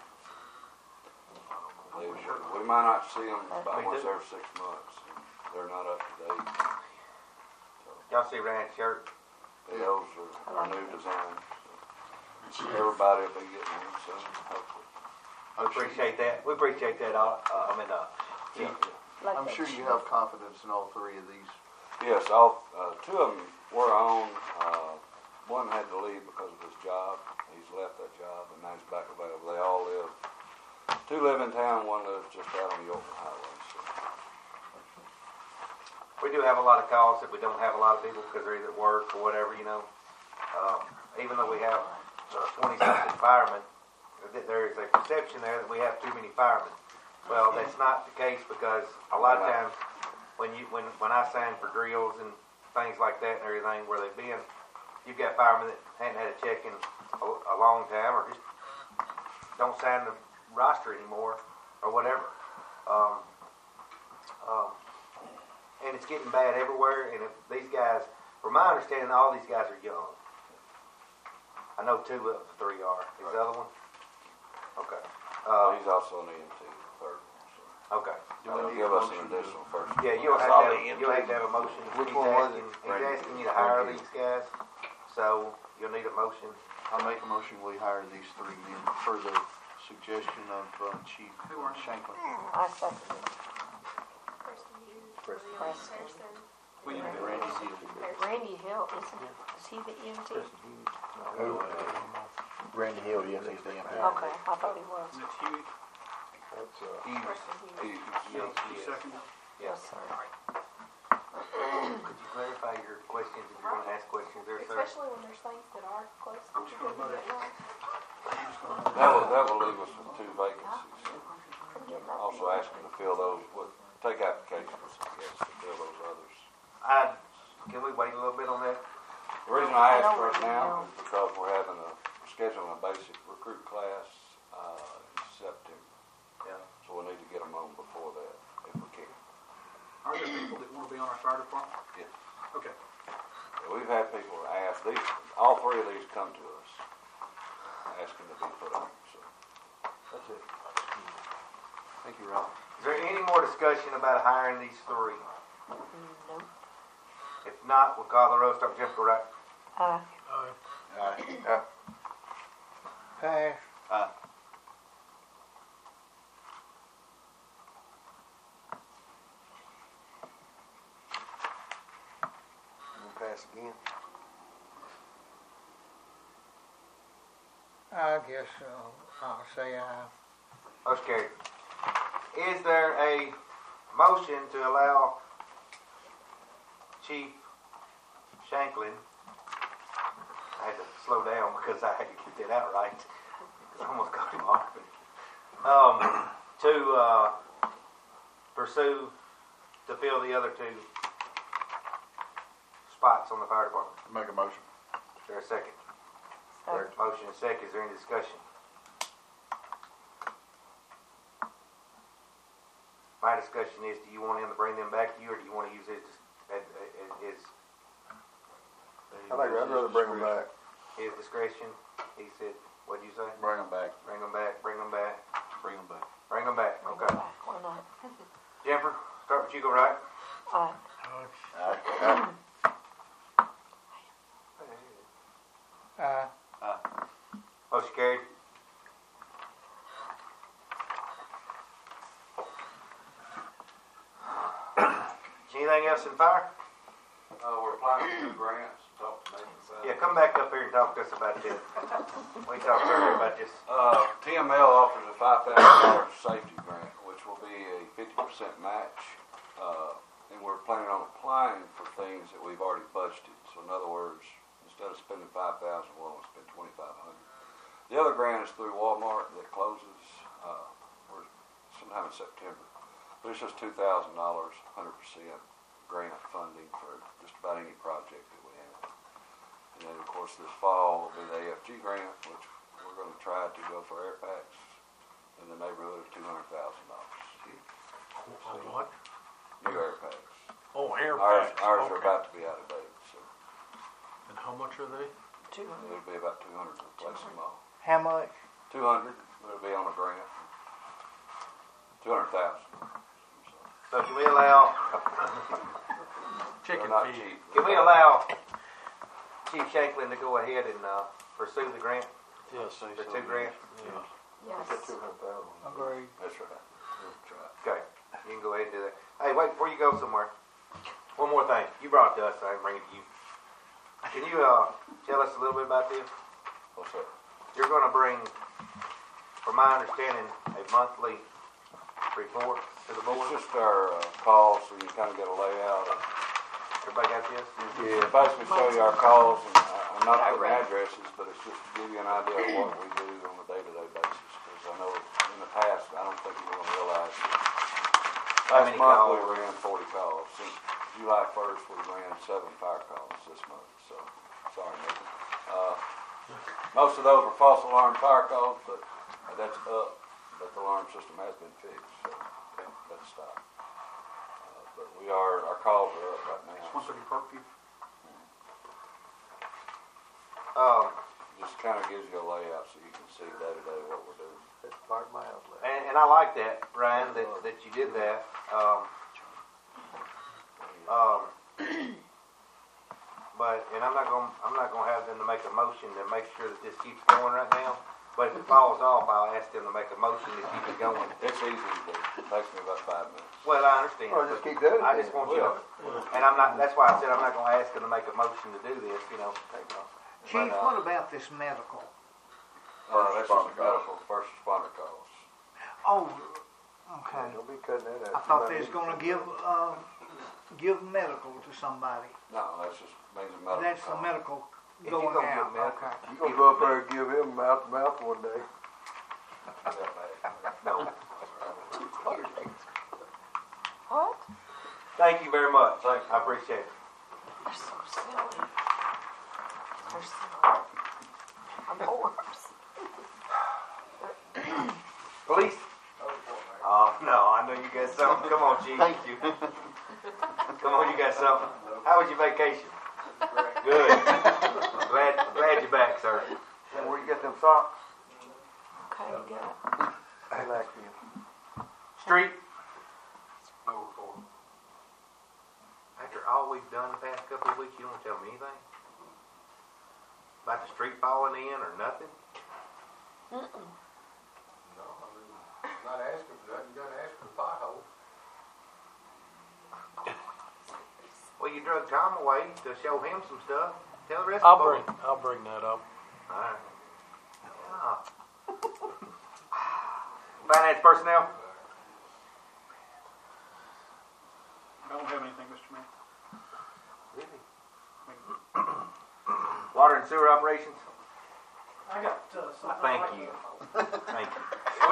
They, we might not see them about once every six months. They're not up to date. Y'all see Ryan's shirt? Those are our new design. So everybody will be getting them soon, hopefully. We appreciate that. We appreciate that. Uh, uh, I mean, uh, Yeah. Like I'm that sure you shirt. have confidence in all three of these. Yes, all, uh, two of them were on, uh, one had to leave because of his job. He's left that job and now he's back available. They all live, two live in town, one lives just out on the Yorkville Highway, so. we do have a lot of calls that we don't have a lot of people because they're either at work or whatever, you know. Um, even though we have uh, twenty-something firemen, th- there is a perception there that we have too many firemen. Well, that's not the case because a lot of times when you when when I sign for drills and things like that and everything where they've been, you've got firemen that hadn't had a check in a, a long time or just don't sign the roster anymore or whatever. Um, um, and it's getting bad everywhere. And if these guys, from my understanding, all these guys are young. I know two of the three are. Is the other one? Okay. Uh, He's also an E M T, the third one, so. okay. They'll give us an additional first. Yeah, you'll have to have, you'll have to have a motion. Which He's one was asking, it? he's asking you to hire these guys, so you'll need a motion. I make a motion, we hire these three men per the suggestion of uh, Chief Shanklin. I second it. Preston. Preston. Will you do Randy it? Hill. Randy Hill, isn't it? Is he the E M T? Who? Randy Hill, yes, he's the M P. Okay, I thought he was. Is it Huey? That's, uh, He- Yes, You yes. seconded? Yes. Yes, sir. Could you clarify your questions if you want to ask questions there, sir? Especially when there's things that are close to just gonna vote it. getting wrong. That will, that will leave us with two vacancies. From getting up Also there. asking to fill those, with, take applications, I guess, to fill those others. I, can we wait a little bit on that? The reason I ask for it now is because we're having a, scheduling a basic recruit class, uh, in September. Yeah. So we need to get them on before that, if we can. Are there people that want to be on our fire department? Yes. Okay. Yeah, we've had people ask, these, all three of these come to us, asking to be put on, so. that's it. Thank you, Rob. Is there any more discussion about hiring these three? Nope. If not, we'll call the roll, start with Jennifer, right? Uh, Pass. Aye. We'll pass again. I guess uh, I'll say aye. Motion carried. Is there a motion to allow Chief Shanklin, I had to slow down because I had to get that out right, I almost got him off, um, to uh, pursue, to fill the other two spots on the fire department? Make a motion. Is there a second? so, There's a motion and a second. Is there any discussion? My discussion is, do you want him to bring them back to you, or do you want to use his, his, his, I think I'd rather bring them back. his discretion? He said, what'd you say? Bring them back. Bring them back, bring them back, Bring them back. bring them back. bring Okay. it back. Why not? Jennifer, start with you, go right. Aye. Aye. Uh, Motion carried. Anything else in fire? Uh, we're applying for new grants, talk to Nathan South. Yeah, come back up here and talk to us about this. We talked earlier about this. Uh, T M L offers a five thousand dollars safety grant, which will be a fifty percent match. Uh, and we're planning on applying for things that we've already budgeted. So in other words, instead of spending five thousand dollars, we'll only spend twenty-five hundred dollars. The other grant is through Walmart that closes, uh, we're sometime in September. But it's just two thousand dollars, one hundred percent grant funding for just about any project that we have. And then, of course, this fall will be the A F G grant, which we're going to try to go for air packs in the neighborhood of two hundred thousand dollars. What? New air packs. Oh, air Ours, packs. ours are Okay. about to be out of date, so And how much are they? Two hundred. it'll be about two hundred to replace them all. how much? Two hundred, it'll be on a grant. Two hundred thousand. So can we allow, Chicken They're not feed. cheap. can we allow Chief Shanklin to go ahead and uh, pursue the grant, Yes, say the so. two grants? Yeah. Got Yes. two hundred thousand. Agreed. That's right. That's right. Okay, you can go ahead and do that. Hey, wait, before you go somewhere, one more thing. You brought it to us, so I didn't bring it to you. Can you uh, tell us a little bit about this? What's that? You're going to bring, from my understanding, a monthly report to the board. It's just our uh, calls, so you kind of get a layout. Everybody got this? Yeah, basically show you our calls, and uh, I'm not putting addresses, but it's just to give you an idea of what we do on a day-to-day basis. Because I know in the past, I don't think you were going to realize that. How Last many month, calls? we ran forty calls. Since July first, we ran seven fire calls this month, so, sorry, Nathan. Uh, most of those were false alarm fire calls, but uh, that's up, but the alarm system has been fixed, so that's stopped. Uh, But we our, our calls are up right It's now. one thirty Parkview. Um, Just kind of gives you a layout so you can see day to day what we're doing. That's part of my outlet. and, and I like that, Ryan, that, that you did that. Um, um, but, and I'm not gonna, I'm not gonna have them to make a motion to make sure that this keeps going right now. But if it falls off, I'll ask them to make a motion to keep it going. It's easy to do. It takes me about five minutes. Well, I understand. Well, just but keep doing it I then. just want you to, and I'm not, that's why I said I'm not gonna ask them to make a motion to do this, you know. you know. Chief, But, uh, what about this medical? Uh, that's just responder calls. medical, first responder calls. Oh, okay. Don't be cutting that I out. thought they was gonna give, uh, give medical to somebody. No, that's just means a medical That's the call. medical If you going gonna give out, medical- okay. You gonna go up there and give him mouth to mouth one day. No. What? Thank you very much. I appreciate it. They're so silly. They're silly. I'm horse. Police? Oh, no, I know you got something. Come on, Chief. Thank you. Come on, you got something. How was your vacation? Good. glad, glad you're back, sir. And where you get them socks? Okay, you got it. I like them. Street? After all we've done the past couple of weeks, you don't tell me anything? About the street falling in or nothing? No, I mean, not asking for that, you gotta ask for the pothole. Well, you drug Tom away to show him some stuff. Tell the rest I'll of bring, them. I'll bring that up. Alright. Ah. Finance personnel? I don't have anything, Mister Mayor. Water and sewer operations? I got uh, something. Thank I'd like you. to Thank you.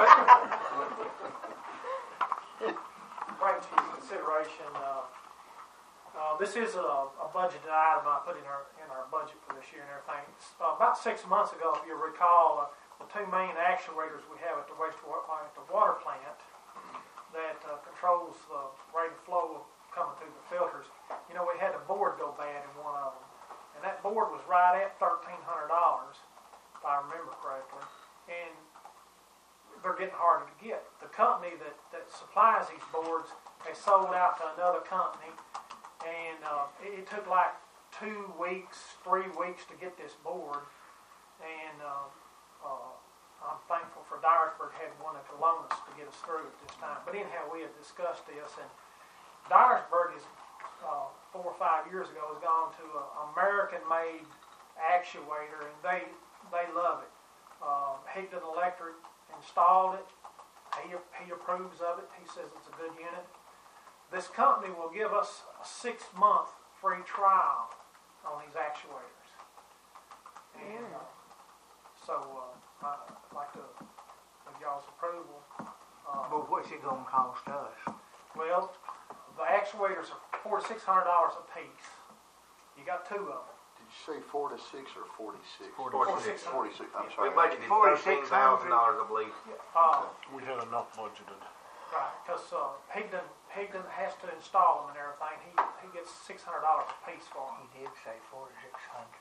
Bring to your consideration. Uh, uh, this is a, a budgeted item I put in our in our budget for this year and everything. It's, uh, about six months ago, if you recall, uh, the two main actuators we have at the wastewater at the water plant that uh, controls the rate of flow coming through the filters. You know, we had a board go bad in one of them, and that board was right at thirteen hundred dollars, if I remember correctly. And they're getting harder to get. The company that, that supplies these boards has sold out to another company, and uh, it, it took like two weeks, three weeks to get this board. And uh, uh, I'm thankful for Dyersburg had one at the loan us to get us through at this time. But anyhow, we had discussed this, and Dyersburg is uh, four or five years ago has gone to an American-made actuator, and they they love it. Uh, Higdon Electric installed it. He, he approves of it. He says it's a good unit. This company will give us a six-month free trial on these actuators. And uh, so uh, I'd like to, with y'all's approval. Uh, But what's it gonna cost us? well, the actuators are four to six hundred dollars a piece. You got two of them. Did you say four to six or forty-six? Forty-six. Forty-six, I'm We sorry. budgeted thirteen thousand dollars, I believe. Uh, We had enough budgeted. right, because uh, Higdon, Higdon has to install them and everything. He he gets six hundred dollars a piece for them. He did say four to six hundred.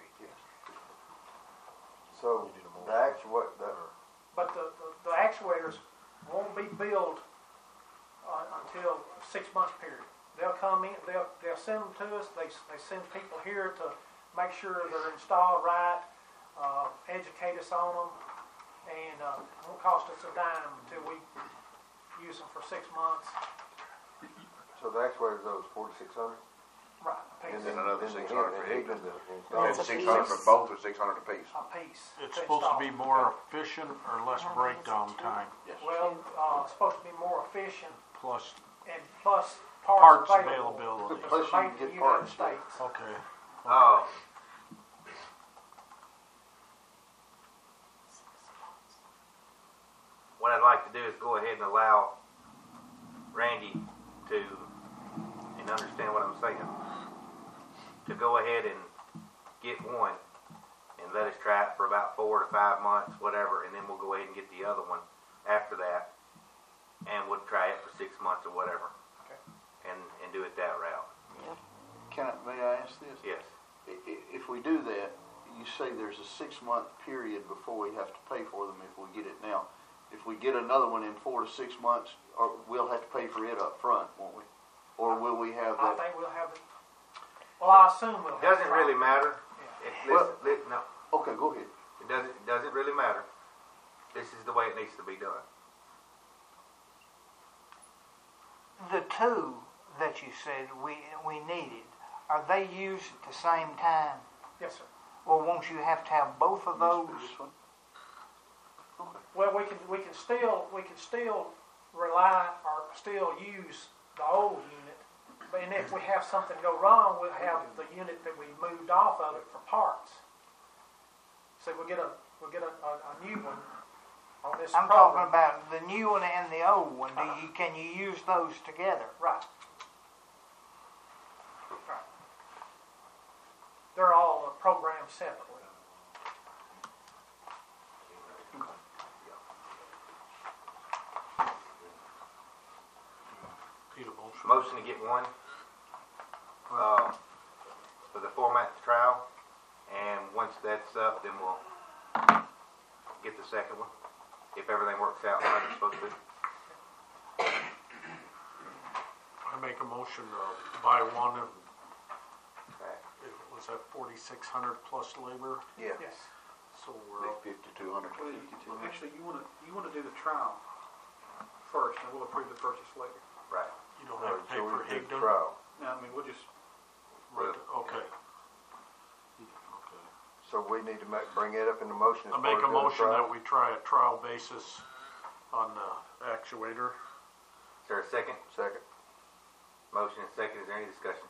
So, the actual, what, the, But the, the, the actuators won't be billed uh, until a six month period. They'll come in, they'll they'll send them to us. They they send people here to make sure they're installed right, uh, educate us on them, and uh, it won't cost us a dime until we use them for six months. so the actuator goes forty-six hundred? Right, a And piece. then another Then the six hundred for Higdon- Higdon. Higdon That's a Six hundred for both or six hundred apiece? A piece. It's to supposed to install. be more efficient or less breakdown time, Yes. Well, uh, it's supposed to be more efficient plus and plus parts parts available. availability. Because Plus they're you made can in the get United parts. States. Okay. Oh, what I'd like to do is go ahead and allow Randy to, and understand what I'm saying, to go ahead and get one and let us try it for about four to five months, whatever, and then we'll go ahead and get the other one after that, and we'll try it for six months or whatever, Okay. and, and do it that route. can I, may I ask this? Yes. I- i- If we do that, you say there's a six-month period before we have to pay for them if we get it now. If we get another one in four to six months, or we'll have to pay for it up front, won't we? Or will we have I that? think we'll have it, well, I assume we'll have. Doesn't it. really matter. It, Well- listen, listen, no, Okay, go ahead. it doesn't, it doesn't really matter. This is the way it needs to be done. The two that you said we we needed, are they used at the same time? Yes, sir. Or won't you have to have both of those? This one? Okay. Well, we can, we can still, we can still rely or still use the old unit. But and if we have something go wrong, we'll have the unit that we moved off of it for parts. So we'll get a, we'll get a, a, a new one on this I'm program. talking about the new one and the old one. Do you can you use those together? Right. Right. They're all uh, programmed separately. Need a motion? Motion to get one, uh, for the format trial, and once that's up, then we'll get the second one, if everything works out like it's supposed to. I make a motion to buy one and Okay. it was that forty-six hundred plus labor, Yeah. Yes. so we're up. Fifty-two hundred. Well, you- Actually, you wanna, you wanna do the trial first, and we'll approve the purchase later. Right. You don't have to pay for Higdon? Trial. Now, I mean, we'll just, Right, okay. Okay. So we need to make, bring it up in the motion. as I make far a as the motion trial? that we try a trial basis on the actuator. Is there a second? Second. Motion and second, is there any discussion?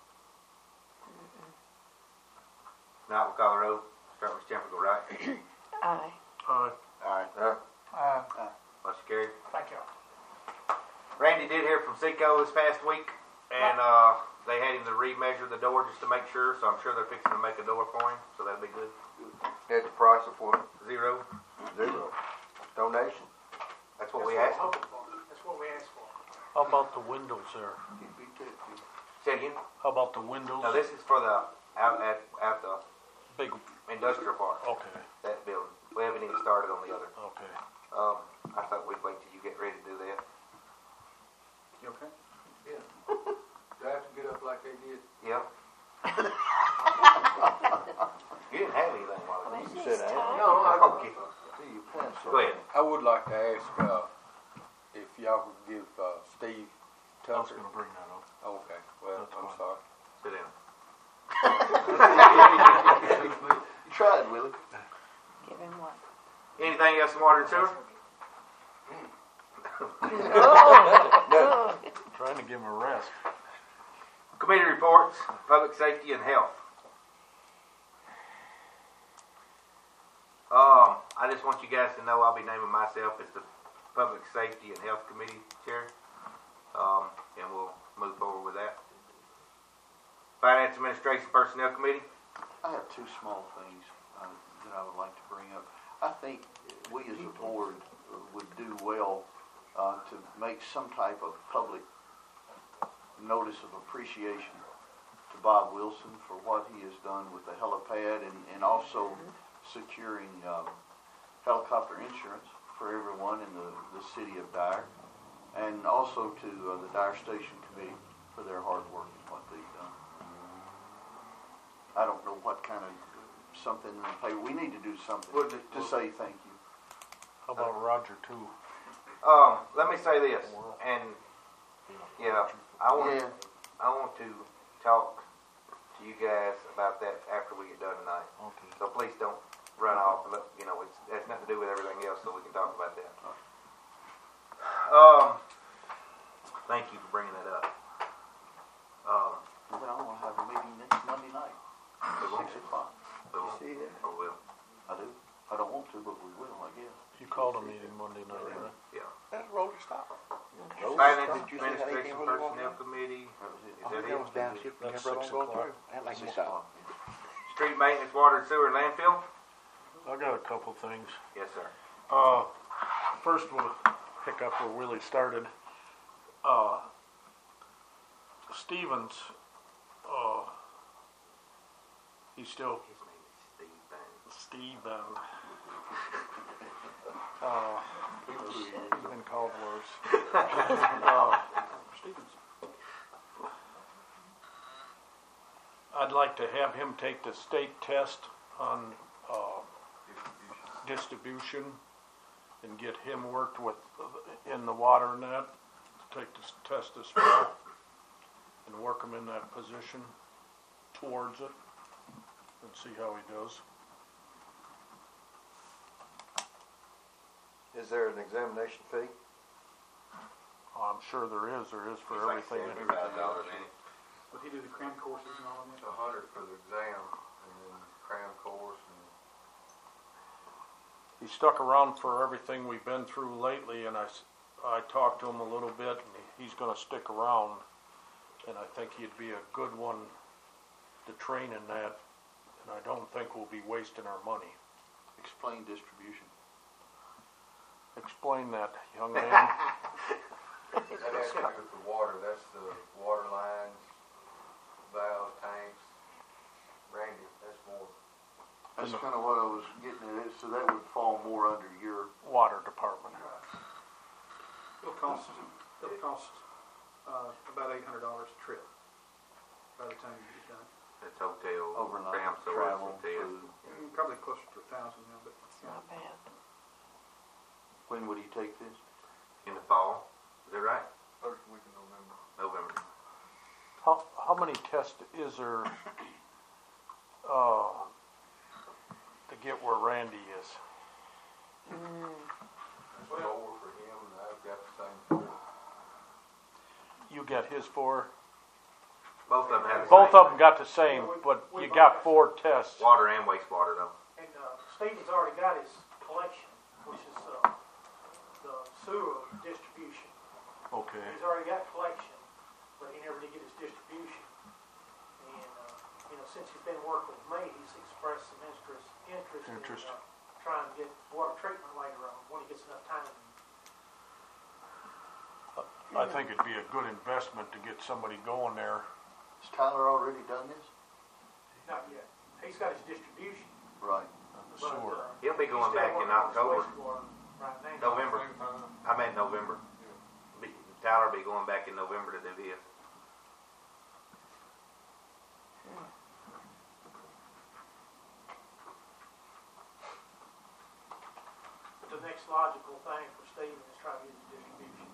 Not, we'll call the roll. Start with Mister Jemper, go right. Aye. Uh, Alright. Uh, Uh, Motion carried. Thank you. Randy did hear from Seco this past week, and uh, they had him to remeasure the door just to make sure, so I'm sure they're fixing to make a door for him, so that'll be good. at the price of what? Zero. Zero. Donation. That's what we asked. That's what we asked for. how about the windows there? Say again? How about the windows? No, this is for the, out at, at the Big, industrial park, okay, that building. We haven't even started on the other. okay. Um, I thought we'd wait till you get ready to do that. you okay? Yeah. Do I have to get up like they did? Yeah? You didn't have anything while ago. You said I had. No, I, Okay. See, you passed Go ahead. I would like to ask, uh, if y'all could give, uh, Steve I was Tucker. gonna bring that up. Okay, well, That's I'm fine. sorry. Sit down. You tried, Willie. Give him one. Anything else in water and sewer? Oh, Trying to give him a rest. Committee reports, public safety and health. Um, I just want you guys to know I'll be naming myself as the Public Safety and Health Committee Chair. Um, and we'll move forward with that. Finance Administration Personnel Committee. I have two small things uh, that I would like to bring up. I think we as a board uh, would do well uh, to make some type of public notice of appreciation to Bob Wilson for what he has done with the helipad and, and also securing um, helicopter insurance for everyone in the, the city of Dyer, and also to uh, the Dyer Station Committee for their hard work and what they've done. I don't know what kind of something in the paper. We need to do something Would to it- would- say thank you. How about Roger too? Um, let me say this, and yeah, I want Yeah. I want to talk to you guys about that after we get done tonight. Okay. So please don't run off and look, you know, it's, it has nothing to do with everything else, so we can talk about that. Um, thank you for bringing that up. Um, And then I want to have a meeting next Monday night, we won't, six o'clock. we won't, See that? or will, I do. I don't want to, but we will, I guess. You called a meeting Monday night, right? yeah. That's Roger Stop. Finance Administration Personnel Committee, That was it. is that it? That's six o'clock. Six o'clock. Street Maintenance, Water and Sewer, and Landfill? I got a couple things. Yes, sir. Uh, first we'll pick up where Willie started. Uh, Stevens, uh, He's still His name is Steve Bannon. Steve Bannon. Uh, he's been called worse. uh, Stevens. I'd like to have him take the state test on uh, distribution and get him worked with in the water net to take this test this fall and work him in that position towards it and see how he does. Is there an examination fee? I'm sure there is. There is for It's like everything. seventy-five dollars, ain't it? Would he do the cram courses and all of It's that? a hundred for the exam, and then cram course, and He stuck around for everything we've been through lately, and I, s- I talked to him a little bit, and he- he's going to stick around, and I think he'd be a good one to train in that, and I don't think we'll be wasting our money. Explain distribution. Explain that, young man. that has to do with the water, that's the water lines, valves, tanks. Randy, that's more. That's kind of what I was getting at, so that would fall more under your, Water department. It'll cost, it'll cost, uh, about eight hundred dollars a trip by the time you get done. That's hotel, Overnight, cram source, travel, and test. food. Mm, Probably closer to a thousand now, but. It's not bad. when would he take this? In the fall, is that right? First week in November. November. How, how many tests is there uh, to get where Randy is? That's four for him, and I've got the same four. You got his four? Both of them have the Both same of them got the same, but you got four tests. water and wastewater though. And uh, Stephen's already got his collection, which is uh, the sewer distribution. Okay. He's already got collection, but he never did get his distribution. And, uh, you know, since he's been working with me, he's expressed some interest, interest, Interest. in uh, trying to get water treatment later on when he gets enough time. I think it'd be a good investment to get somebody going there. Has Tyler already done this? Not yet. He's got his distribution. Right. On the but, sewer. uh, He'll be he's going still back in working on his October. wastewater right now. November. Same time. I meant November. Be- Tyler will be going back in November to do this. But the next logical thing for Stephen is try to get his distribution.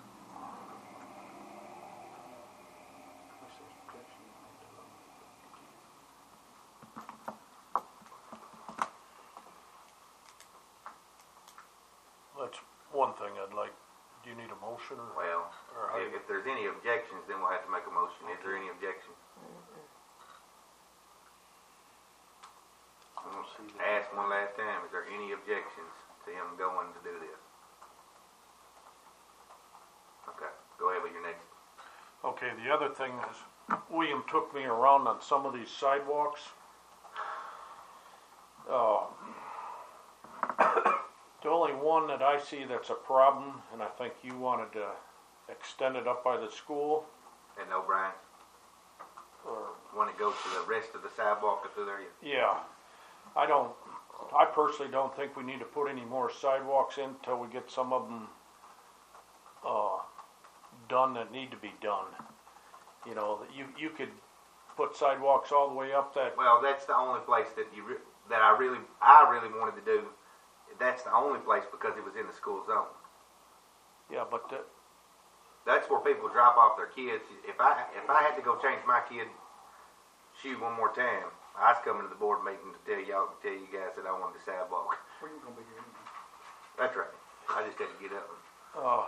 That's one thing I'd like. Do you need a motion or? Well, or how if, do you- if there's any objections, then we'll have to make a motion. Is there any objection? I don't see that. Ask one last time, is there any objections to him going to do this? Okay, go ahead with your next. Okay, the other thing is, William took me around on some of these sidewalks. Uh, the only one that I see that's a problem, and I think you wanted to extend it up by the school, And O'Brien, or, when it goes to the rest of the sidewalk or through there, you- yeah. I don't, I personally don't think we need to put any more sidewalks in until we get some of them, uh, done that need to be done. You know, that you, you could put sidewalks all the way up that, well, that's the only place that you, re- that I really, I really wanted to do. That's the only place because it was in the school zone. yeah, but the, That's where people drop off their kids. If I, if I had to go change my kid's shoe one more time, I was coming to the board meeting to tell y'all, tell you guys that I wanted the sidewalk. We're gonna be here anyway. That's right. I just had to get up. uh,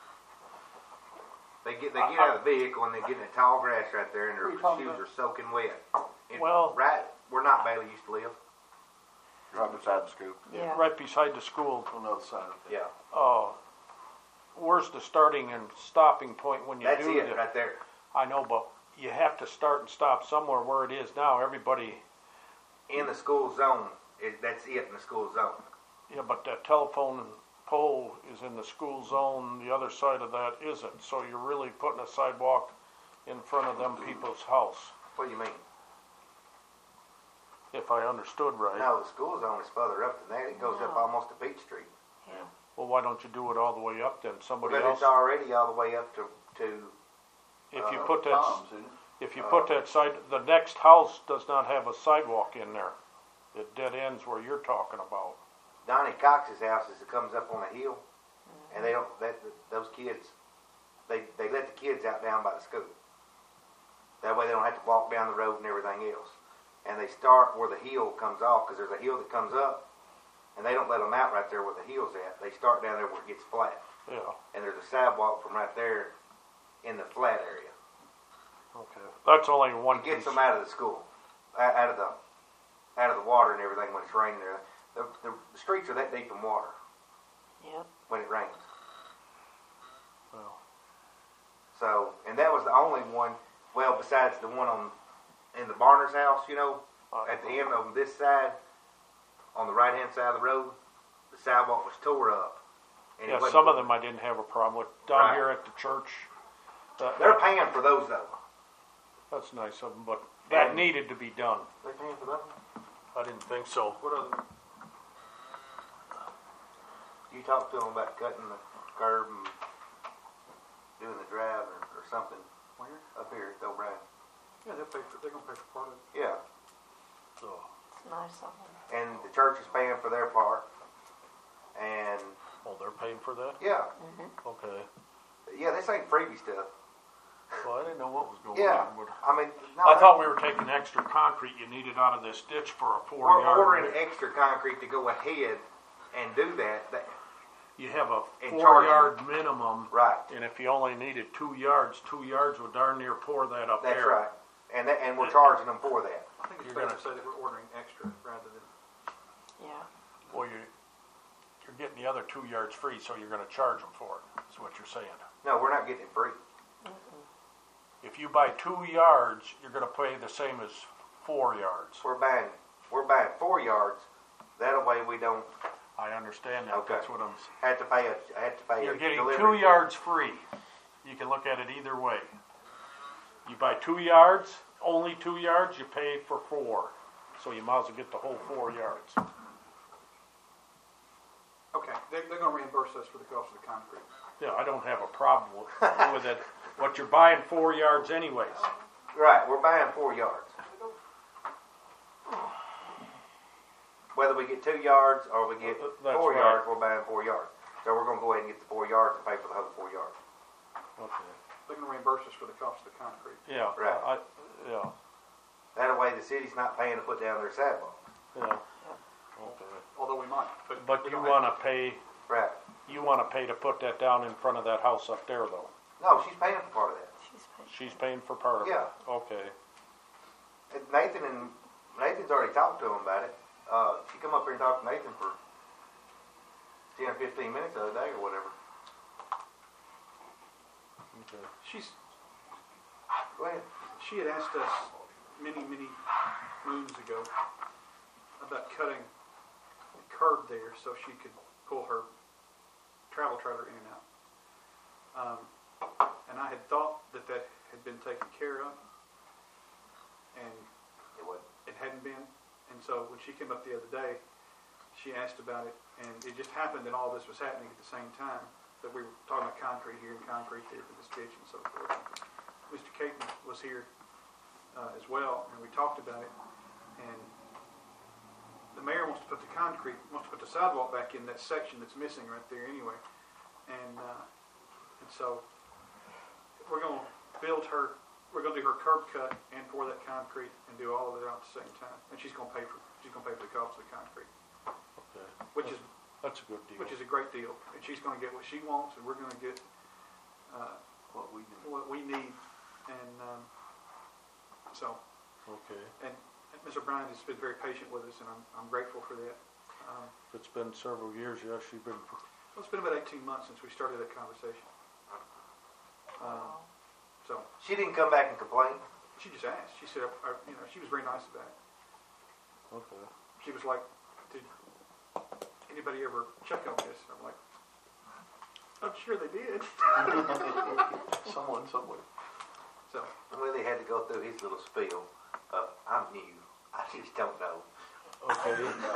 They get, they get out of the vehicle and they get in the tall grass right there and their What are you talking shoes about? are soaking wet. And Well- right, where not Bailey used to live. Right beside the school. Yeah. right beside the school. On the other side of it. Yeah. Uh, where's the starting and stopping point when you That's do it, that? right there. I know, but you have to start and stop somewhere where it is now. Everybody, In the school zone, it, that's it in the school zone. yeah, but that telephone pole is in the school zone. The other side of that isn't. So you're really putting a sidewalk in front of them people's house. What do you mean? if I understood right. No, the school zone is further up than that. It goes up No. almost to Peach Street. Yeah. Well, why don't you do it all the way up then? Somebody But else, it's already all the way up to, to, if you uh, put that, Tom's, isn't it? if you put that side, the next house does not have a sidewalk in there. It dead ends where you're talking about. Donnie Cox's house is, it comes up on a hill, and they don't, that, those kids, they, they let the kids out down by the school. That way they don't have to walk down the road and everything else. And they start where the hill comes off, because there's a hill that comes up, and they don't let them out right there where the hill's at. They start down there where it gets flat. Yeah, And there's a sidewalk from right there in the flat area. okay. That's only one It gets piece. them out of the school, out out of the, out of the water and everything when it's raining there. The, the, the streets are that deep in water Yep. when it rains. Well, So, and that was the only one, well, besides the one on, in the Barner's house, you know, at the end of this side, on the right-hand side of the road, the sidewalk was tore up. And it yeah, wasn't some of put- them I didn't have a problem with. Down Right. here at the church, that, They're paying for those though. that's nice of them, but that And- needed to be done. They paying for those? I didn't think so. What other, You talked to them about cutting the curb and doing the drive or, or something where? up here at O'Brien. Yeah, they'll pay for, they're gonna pay for part of it. Yeah, So, It's nice of them. and the church is paying for their part. And, oh, they're paying for that? yeah, Okay. yeah, this ain't freebie stuff. Well, I didn't know what was going Yeah, on. But I mean, no, I thought we were taking extra concrete you needed out of this ditch for a four we're yard. ordering extra concrete to go ahead and do that. That You have a And four charging. yard minimum, right. and if you only needed two yards, two yards would darn near pour that up That's there. right. And that, and we're charging them for that. I think it's You're fair gonna- to say that we're ordering extra rather than, Yeah. Well, you, you're getting the other two yards free, so you're gonna charge them for it, is what you're saying. No, we're not getting it free. If you buy two yards, you're gonna pay the same as four yards. We're buying, we're buying four yards. That way we don't I understand that, Okay. that's what I'm, s- have to pay a, have to pay you're a getting delivery two fee. yards free. You can look at it either way. You buy two yards, only two yards, you pay for four. So you might as well get the whole four yards. okay, they're, they're gonna reimburse us for the cost of the concrete. Yeah, I don't have a problem with- with it, but you're buying four yards anyways. Right, we're buying four yards. Whether we get two yards or we get Uh, that's four right. yards, we're buying four yards. So we're gonna go ahead and get the four yards and pay for the whole four yards. Okay. They're gonna reimburse us for the cost of the concrete. Yeah, Right. I, yeah, That way the city's not paying to put down their sidewalk. yeah. Okay. Although we might, but. But we you don't have wanna to. pay, Right. you wanna pay to put that down in front of that house up there though? No, she's paying for part of that. She's paid. She's paying for part of it? Yeah. Okay. And Nathan and, Nathan's already talked to him about it. Uh, she come up here and talked to Nathan for ten or fifteen minutes the other day or whatever. Okay. She's, Go ahead. she had asked us many, many moons ago about cutting the curb there so she could pull her travel trailer in and out. Um, and I had thought that that had been taken care of, and It wasn't. it hadn't been. And so when she came up the other day, she asked about it, and it just happened that all this was happening at the same time, that we were talking about concrete here and concrete there for this ditch and so forth. Mister Caton was here uh, as well, and we talked about it, and the mayor wants to put the concrete, wants to put the sidewalk back in that section that's missing right there anyway. And, uh, and so we're going to build her, we're going to do her curb cut and pour that concrete and do all of it out at the same time. And she's going to pay for, she's going to pay for the cost of the concrete, Okay. which is, That's a good deal. which is a great deal. And she's going to get what she wants, and we're going to get uh, What we do. what we need. And um, so, Okay. and Mister Bryant has been very patient with us, and I'm, I'm grateful for that. Um, It's been several years, yes, you've been, well, it's been about eighteen months since we started that conversation. Um, so She didn't come back and complain. she just asked. She said, uh, you know, she was very nice about it. okay. She was like, "Did anybody ever check on this?" And I'm like, "I'm sure they did." Someone somewhere. So Well, they had to go through his little spiel of, I'm new, I just don't know. Okay.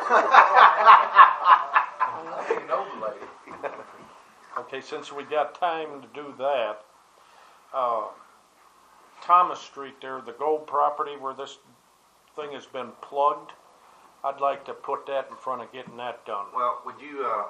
I didn't know the lady. Okay, since we got time to do that, uh, Thomas Street there, the gold property where this thing has been plugged, I'd like to put that in front of getting that done. Well, would you, uh,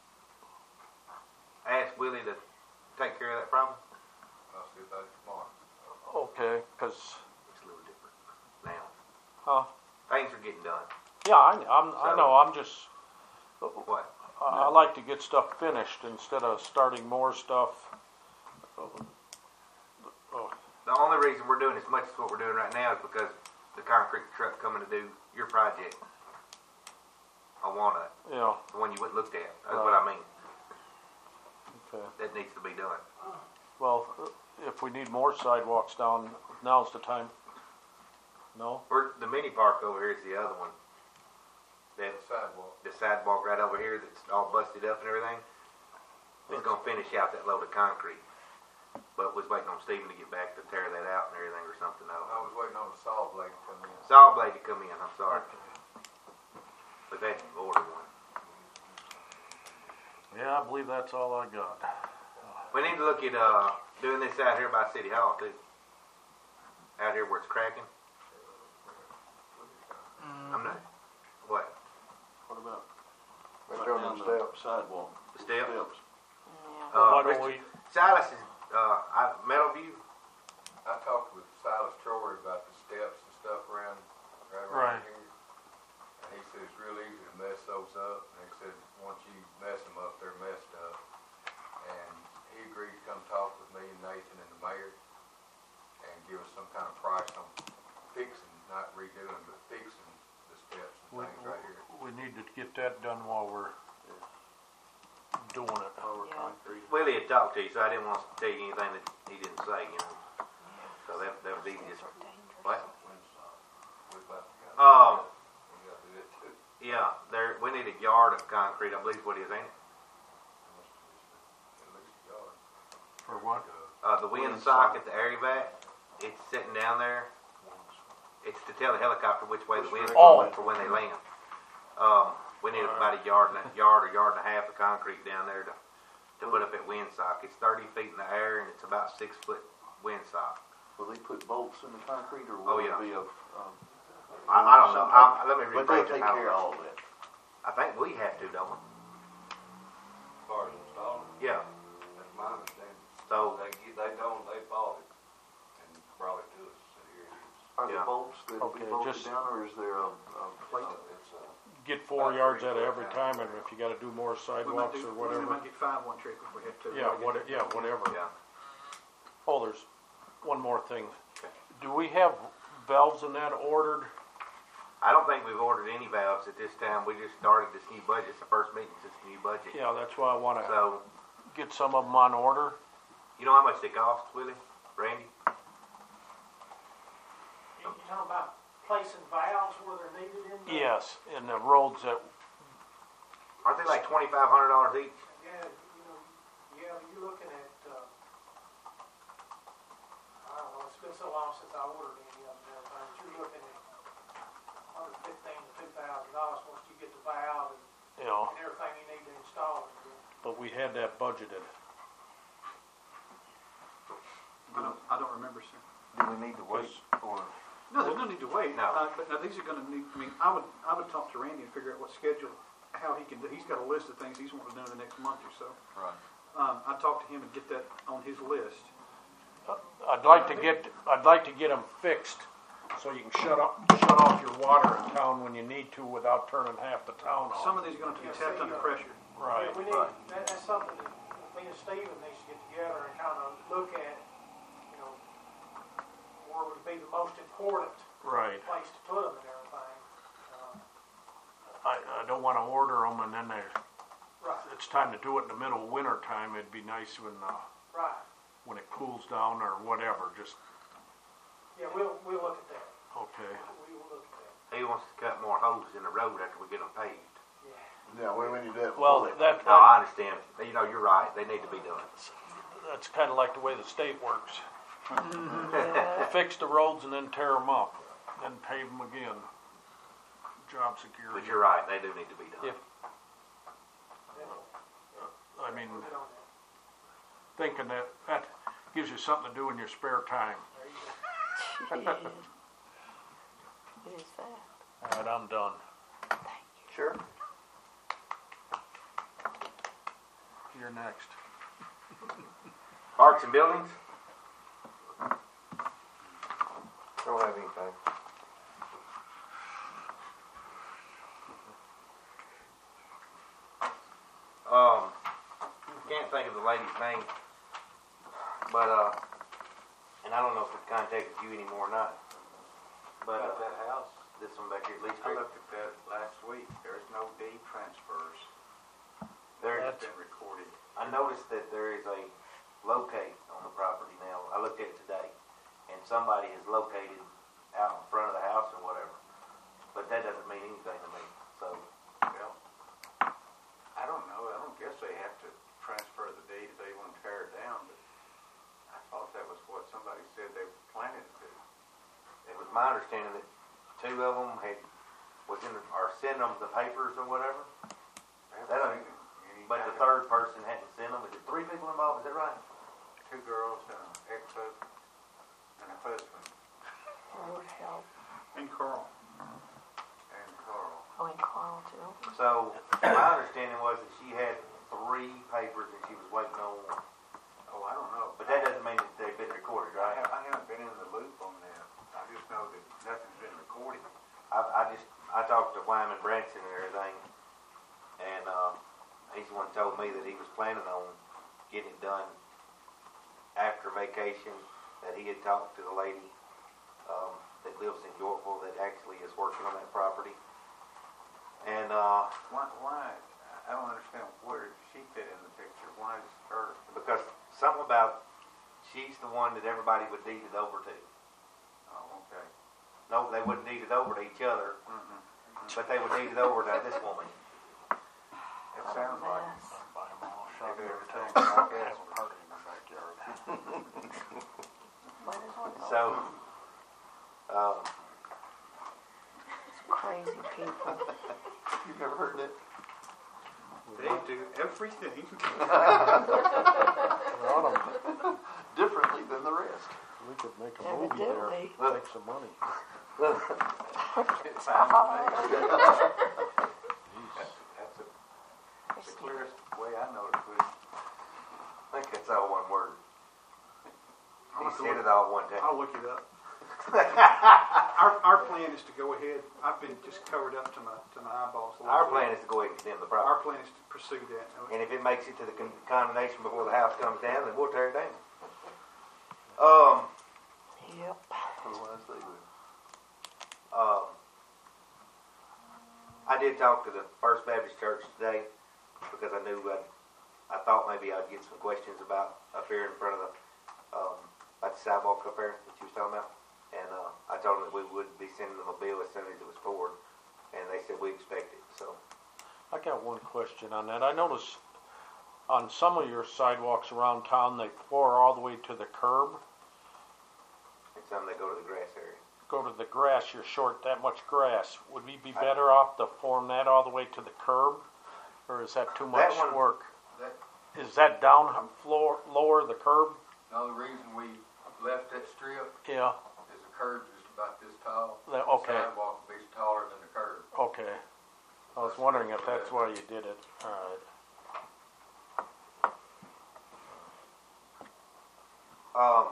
ask Willie to take care of that problem? I'll see if that's tomorrow. Okay, cause, It's a little different now. huh? Things are getting done. Yeah, I, I'm, I So- know, I'm just, What? I I like to get stuff finished instead of starting more stuff. Oh, The only reason we're doing as much as what we're doing right now is because the concrete truck coming to do your project on Walnut, yeah, the one you went and looked at. That's what I mean. okay. That needs to be done. Well, if we need more sidewalks down, now's the time. No? We're, the mini park over here is the other one. That The sidewalk. the sidewalk right over here that's all busted up and everything. It's gonna finish out that load of concrete. But was waiting on Stephen to get back to tear that out and everything or something. I don't I know. was waiting on the saw blade to come in. Saw blade to come in, I'm sorry. But they ordered one. Yeah, I believe that's all I got. We need to look at, uh, doing this out here by City Hall too. Out here where it's cracking. I'm not, what, What about? Right there on the steps. Sidewalk. the steps? Steps. Yeah. Uh, Why don't Richard- we, Silas is, uh, I, Meadowview, I talked with Silas Troy about the steps and stuff around, right Right. around here. And he said it's real easy to mess those up. And he said, once you mess them up, they're messed up. And he agreed to come talk with me and Nathan and the mayor and give us some kind of price on fixing, not redoing, but fixing the steps and we, things right here. we need to get that done while we're doing it. Over Yeah. concrete. Willie had talked to you, so I didn't want to tell you anything that he didn't say, you know. So that, that was easy. Those are dangerous. What? We about to go. Um, We got to do that too. yeah, there, we need a yard of concrete, I believe is what it is, ain't it? At least a yard. For what? Uh, the wind sock at the area vac, it's sitting down there. It's to tell the helicopter which way the wind's Oh. going for when they land. Um, we need about a yard and a yard or yard and a half of concrete down there to, to put up at wind sock. It's thirty feet in the air and it's about six foot wind sock. Will they put bolts in the concrete or Oh, will yeah. it be a, um, I, I don't know. I, let me but rephrase they'll it. take I don't care of know. all that. I think we have to, don't we? As far as installing, Yeah. that's my understanding. So, They get, they don't, they bought it and brought it to us, so here it is. Are Yeah. the bolts that be Okay, bolted just- down or is there a, a plate? So it's, uh, Get four yards at it every time, and if you gotta do more We might sidewalks do, or we whatever. might get five one trip if we have to. Yeah, what, yeah, whatever. yeah. Oh, there's one more thing. Do we have valves in that ordered? I don't think we've ordered any valves at this time. We just started this new budget. It's the first meeting since the new budget. Yeah, that's why I wanna So, get some of them on order. you know how much they cost, Willie? Randy? You, you talking about placing valves where they're needed in the? Yes, in the roads that, Aren't they like twenty-five hundred dollars each? Yeah, you know, yeah, but you're looking at, uh, I don't know, it's been so long since I ordered any of them and everything, but you're looking at hundred fifteen to two thousand dollars once you get the valve and, you know, and everything you need to install it. but we had that budgeted. I don't, I don't remember, sir. Do we need to wait or? No, there's no need to wait. No. Uh, but now these are gonna need, I mean, I would, I would talk to Randy and figure out what schedule, how he can do, he's got a list of things he's wanting to do in the next month or so. Right. Um, I'd talk to him and get that on his list. I'd like to get, I'd like to get them fixed, so you can shut up, shut off your water in town when you need to without turning half the town off. Some of these are gonna have to be tapped under pressure. Right. Yeah, we need, that, that's something that me and Steven needs to get together and kind of look at, you know, where would be the most important Right. place to put them and everything. Uh, I, I don't wanna order them and then they, Right, it's time to do it in the middle of winter time. It'd be nice when, uh, right. when it cools down or whatever, just, Yeah, we'll, we'll look at that. okay. We will look at that. He wants to cut more holes in the road after we get them paved. Yeah, we, we need to do that. Well, before they- that, No, I understand. You know, you're right. They need to be done. that's kinda like the way the state works. Yeah. Fix the roads and then tear them up, then pave them again. job security. But you're right, they do need to be done. If, I mean, thinking that, that gives you something to do in your spare time. It is that. All right, I'm done. Sure. You're next. Parks and buildings? Don't have anything. Um, can't think of the lady's name, but, uh, and I don't know if we've contacted you anymore or not, but, About uh, that house, this one back here at Lee I Street, looked at that last week, there's no deed transfers. there, It's been recorded. I noticed that there is a locate on the property now. I looked at it today, and somebody has located out in front of the house or whatever. But that doesn't mean anything to me. So, Well, I don't know, I don't guess they have to transfer the deed if they want to tear it down, but I thought that was what somebody said they were planning to do. it was my understanding that two of them had was in the, or sent them the papers or whatever. I haven't That seen don't- any But the kind of- third person hadn't sent them. Is it three people involved? Is that right? Two girls and an ex-husband and a husband Lord help. And Carl. and Carl. Oh, and Carl too. So my understanding was that she had three papers and she was waiting on. Oh, I don't know. But that doesn't mean that they've been recorded, I right? have- I haven't been in the loop on that. I just know that nothing's been recorded. I, I just I talked to Wyman Branson and everything, and uh, he's the one who told me that he was planning on getting it done after vacation. That he had talked to the lady um, that lives in Yorkville that actually is working on that property, and uh, Why, why, I don't understand, where did she fit in the picture? Why is her? because something about she's the one that everybody would deed it over to. Oh, okay. No, they wouldn't deed it over to each other, Mm-hmm. but they would deed it over to this woman. It sounds like Mess. maybe everything like that. Party in my backyard. Might as well. So, um, Crazy people. You've never heard that? They do everything. Differently than the rest. We could make a movie there, Evidently. make some money. It sounds amazing. That's, that's a- that's the clearest way I know to put it. I think it's all one word. I'll He have to said look- it all one time. I'll look it up. Our, our plan is to go ahead, I've been just covered up to my, to my eyeballs. Our plan is to go ahead and condemn the Our property. plan is to pursue that. And if it makes it to the con- condemnation before the house comes down, then we'll tear it down. Um, Yep. Otherwise they would. um, I did talk to the First Baptist Church today because I knew I'd, I thought maybe I'd get some questions about up here in front of the, um, about the sidewalk up there that you was talking about. And uh, I told them that we would be sending them a bill as soon as it was poured, and they said we expect it. So I got one question on that. I noticed on some of your sidewalks around town, they pour all the way to the curb. and some they go to the grass area. Go to the grass, you're short that much grass. Would we be better off to form that all the way to the curb? Or is that too much That one- work? That, Is that down floor, lower the curb? the only reason we left that strip Yeah, is the curb's just about this tall. that, The okay, Sidewalk will be taller than the curb. okay. I was wondering if that's why you did it. All right. Um,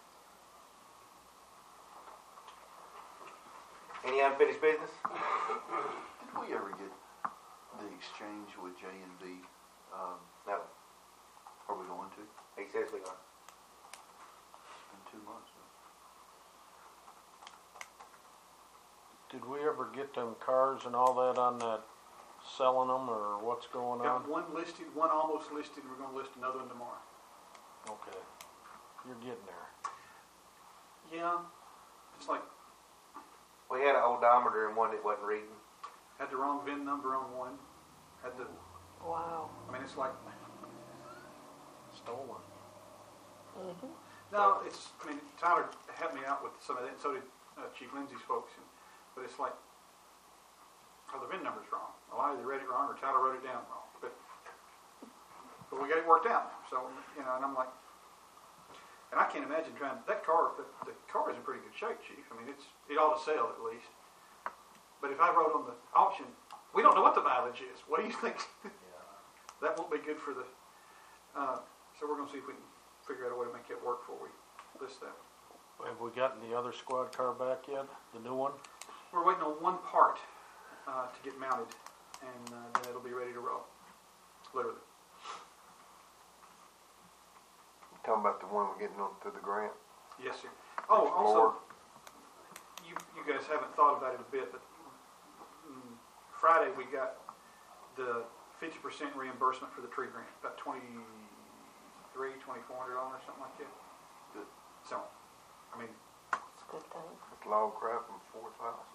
any unfinished business? Did we ever get the exchange with J and B? Um, No. are we going to? He says we are. It's been two months. Huh? Did we ever get them cars and all that on that, selling them, or what's going on? Got one listed, one almost listed, we're gonna list another one tomorrow. Okay. You're getting there. Yeah, it's like, We had an odometer and one that wasn't reading. had the wrong V I N number on one, had the, Wow. I mean, it's like, Stolen. Mm-hmm. no, it's, I mean, Tyler helped me out with some of that, and so did uh, Chief Lindsay's folks, and, but it's like, numbers wrong. Well, either they read it wrong or Tyler wrote it down wrong. But but we got it worked out now. So you know, and I'm like, and I can't imagine trying that car. The, the car is in pretty good shape, Chief. I mean, it's it ought to sell at least. But if I wrote on the auction, we don't know what the mileage is. What do you think? That won't be good for the. Uh, so we're going to see if we can figure out a way to make it work before we list that. Have we gotten the other squad car back yet? The new one? We're waiting on one part uh, to get mounted, and uh, then it'll be ready to roll. Literally. Talking about the one we're getting on through the grant. Yes, sir. Oh, also, you you guys haven't thought about it a bit, but mm, Friday we got the fifty percent reimbursement for the tree grant, about twenty-three, twenty-four hundred dollars, something like that. So, I mean, It's a good thing. It's log crap and four thousand.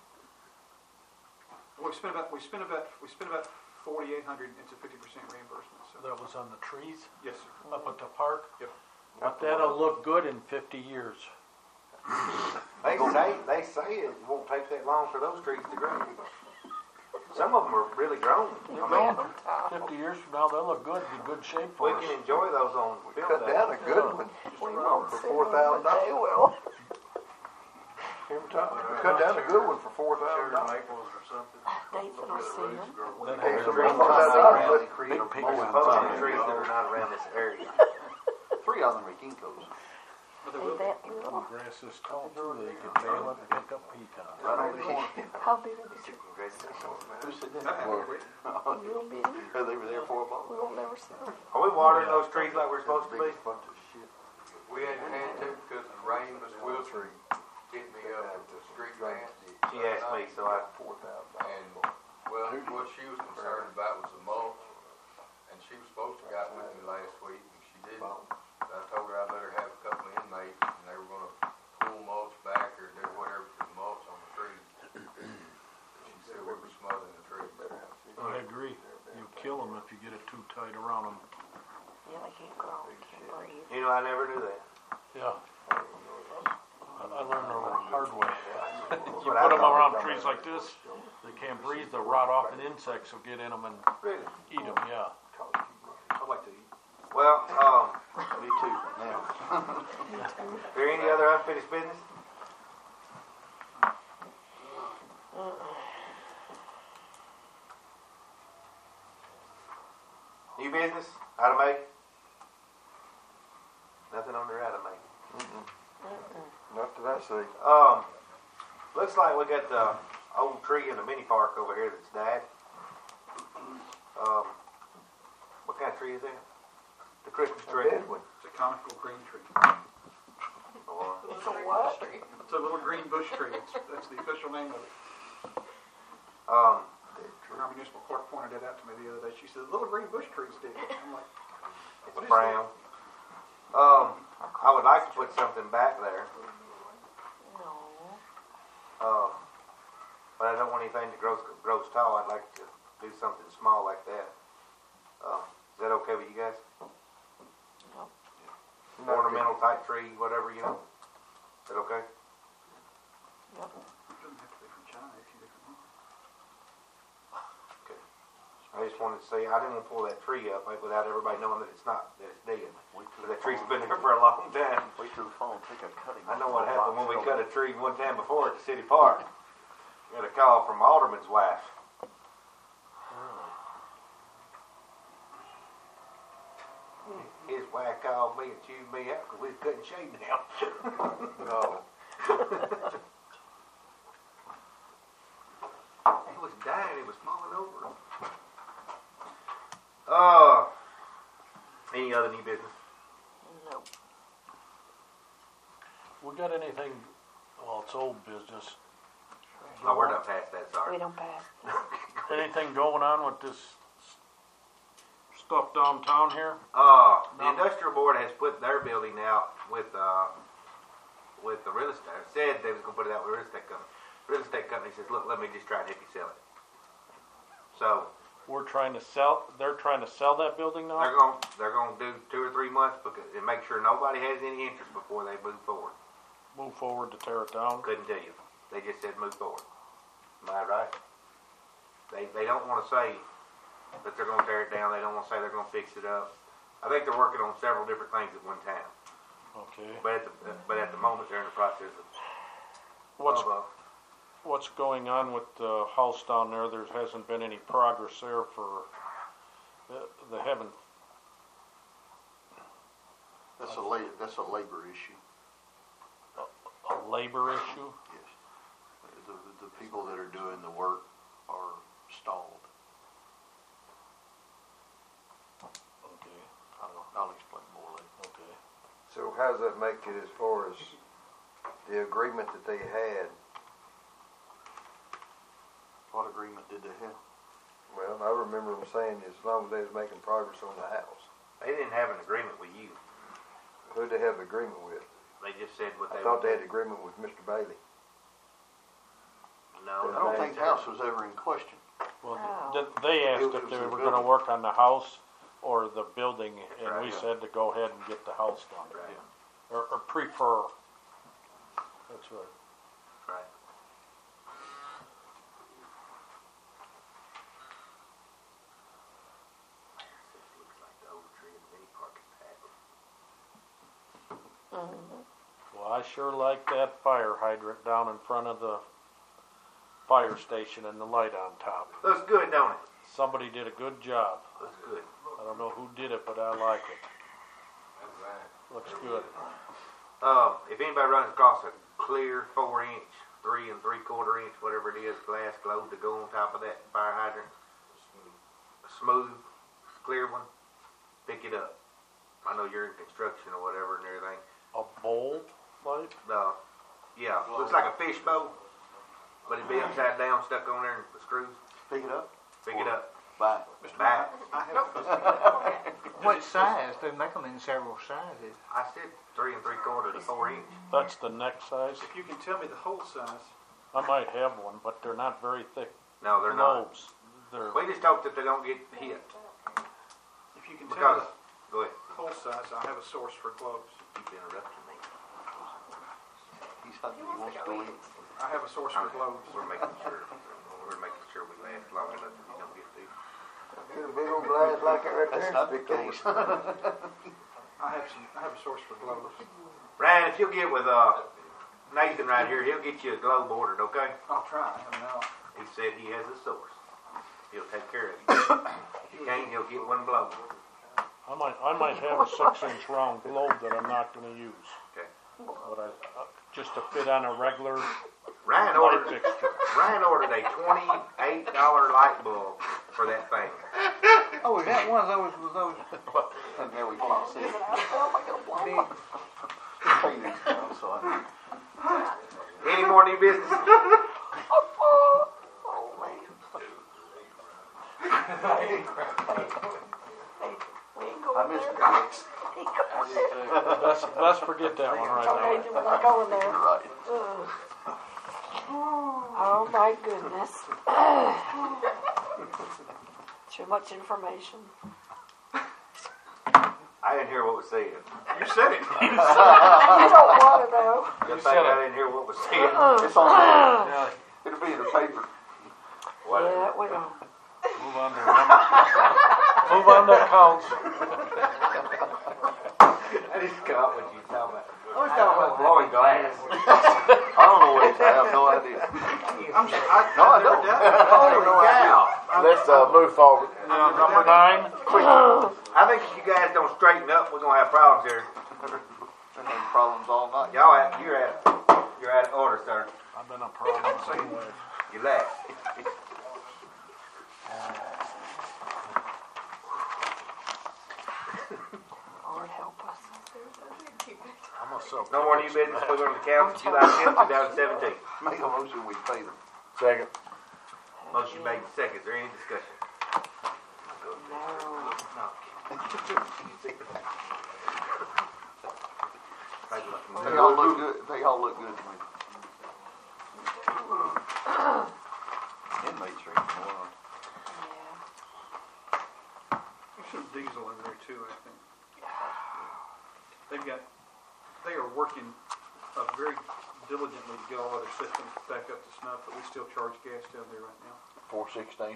we spent about we spent about we spent about forty-eight hundred. It's a fifty percent reimbursement. So That was on the trees yes, sir. up at the park? Yep. But that'll look good in fifty years. They say, they say it won't take that long for those trees to grow. Some of them are really grown. I mean, Fifty years from now, they'll look good, be good shape we for us. can enjoy those on field Cut day. down a good one We won't for see four them, thousand but they dollars. will. Every time. Cut down a good one for four thousand dollars. Maples or something. Nathan will see them. That Hey, has some a big big ones out there, Big but big pig Most ones of on the it. trees that are not around this area. Three of them are ginkgos. But there Ain't will be. that little? Grass is tall too, they can bale it and pick up pecans. Right on the corner. How big are these? Who said That that? happened quick. Real big? They were there for a We while. won't never see them. Are we watering those trees like we're supposed to be? Bunch of shit. We hadn't had to because the rain was Wilson hit me up at the street grant. She asked me, so I, Four thousand. And, well, what she was concerned about was the mulch. And she was supposed to got with me last week, and she didn't. I told her I better have a couple of inmates, and they were gonna pull mulch back or do whatever to the mulch on the trees. She said we were smothering the trees. I agree. You kill them if you get it too tight around them. Yeah, they can't grow, can't breathe. you know, I never knew that. Yeah. I I learned the hard way. You What I put them thought. around trees like this, they can't breathe, they'll rot off, and insects will get in them and Really? eat them, yeah. I'd like to eat. Well, um, Me too, now. is there any other unfinished business? New business, item A? Nothing on there, item A. Not that I see. Um, looks like we got the old tree in the mini park over here that's died. Um, what kind of tree is that? The Christmas tree. dead one. It's a conical green tree. Or- It's a what? It's a little green bush tree. It's, that's the official name of it. Um, Our municipal clerk pointed that out to me the other day. She said, "Little green bush tree's dead." I'm like, it's What is brown. Um, I would like to put something back there. No. Um, but I don't want anything that grows grows tall. I'd like to do something small like that. Um, is that okay with you guys? Ornamental type tree, whatever, you know. Is that okay? it doesn't have to be from China. It's a different one. I just wanted to say I didn't want to pull that tree up like, without everybody knowing that it's not that it's dead. Because that tree's been there for a long time. Wait till the phone, take a cutting. I know what happened when we cut a tree one time before at the city park. We got a call from Alderman's wife. His wife called me and chewed me out because we was cutting shade down. No. It was dying. It was falling over. Uh, any other new business? No. We got anything, well, it's old business. Oh, we're not past that, We sorry. don't pass. Anything going on with this stuff downtown here? Uh, the industrial board has put their building out with, uh, with the real estate. Said they was gonna put it out with real estate company. Real estate company says, look, let me just try and help you sell it. So, We're trying to sell, they're trying to sell that building now? they're gonna, they're gonna do two or three months because, and make sure nobody has any interest before they move forward. Move forward to tear it down? Couldn't tell you. They just said move forward. Am I right? They, they don't wanna say that they're gonna tear it down, they don't wanna say they're gonna fix it up. I think they're working on several different things at one time, Okay. but at the, but at the moment, they're in the process of, What's, of, uh, what's going on with the house down there? There hasn't been any progress there for, uh, they haven't, That's a la, that's a labor issue, a labor issue? yes. The, the people that are doing the work are stalled. Okay, I'll, I'll explain more later. okay. So how does that make it as far as the agreement that they had? What agreement did they have? Well, I remember them saying as long as they was making progress on the house. they didn't have an agreement with you. Who'd they have the agreement with? They just said what I they. thought would they had do. agreement with Mister Bailey. No. I don't think the house was ever in question. Well, Oh. th- they asked It if was they the were gonna building. work on the house or the building, and right, we yeah. said to go ahead and get the house done. Right. Or, or prefer. That's right. Right. This looks like the old tree in the mini parking pad. Well, I sure like that fire hydrant down in front of the fire station and the light on top. Looks good, don't it? Somebody did a good job. Looks good. I don't know who did it, but I like it. That's right. Looks good. Um, if anybody runs across a clear four inch, three and three quarter inch, whatever it is, glass globe to go on top of that fire hydrant, a smooth, clear one, pick it up. I know you're in construction or whatever and everything. A bowl light? The, yeah, looks like a fish bowl, but it'd be upside down, stuck on there with screws. Pick it up, Pick it up, bye. Mister back. I have, What size? They make them in several sizes. I said three and three quarter to four inch. That's the neck size. if you can tell me the hole size, I might have one, but they're not very thick No, they're not. globes. They're, We just hope that they don't get hit. if you can tell Because, me go ahead. the hole size, I have a source for globes. Keep interrupting me. He's, he wants to leave. I have a source for globes. We're making sure, we're making sure we last long enough that you don't get these. Get a big old glass like that right there. That's not the Stick over case. I have some, I have a source for globes. Ryan, if you'll get with uh, Nathan right here, he'll get you a globe ordered, okay? I'll try, I mean, I'll, He said he has a source. He'll take care of you. If you can't, he'll get one blown. I might, I might have a six-inch round globe that I'm not going to use. Okay. But I, uh, just to fit on a regular Ryan light ordered, fixture. Ryan ordered a twenty-eight dollar light bulb for that thing. Oh, is that one of those with those And there we can't see it. big? I'm sorry. Any more new business? I missed the box. Let's, let's forget that one right Okay, now. we're not going there. You're right. Ugh. Oh my goodness. Too much information. I didn't hear what was said. you said it. You don't want to know. Good thing I didn't hear what was said. It's on there. It'll be in the paper. Yeah, we know. Move on to number, move on to accounts. I just caught what you talking about. I was talking about blowing glass. I don't know what it is. I have no idea. I'm sure, I, No, I I've never don't. done it. Holy cow. Let's uh, move forward. Now, number nine. I think if you guys don't straighten up, we're gonna have problems here. Been having problems all night. Y'all, at, you're at, you're out of order, sir. I've been a problem somewhere. You laugh. Lord help us. I'm gonna sell No more new tickets business. to We're going to council July tenth, two thousand seventeen. Make a motion, we pay them. Second. Motion made in second. Is there any discussion? They all look good, they all look good to me. Inmates are even more. There's some diesel in there too, I think. They've got, they are working uh, very diligently to get all of their systems back up to snuff, but we still charge gas down there right now. four sixteen.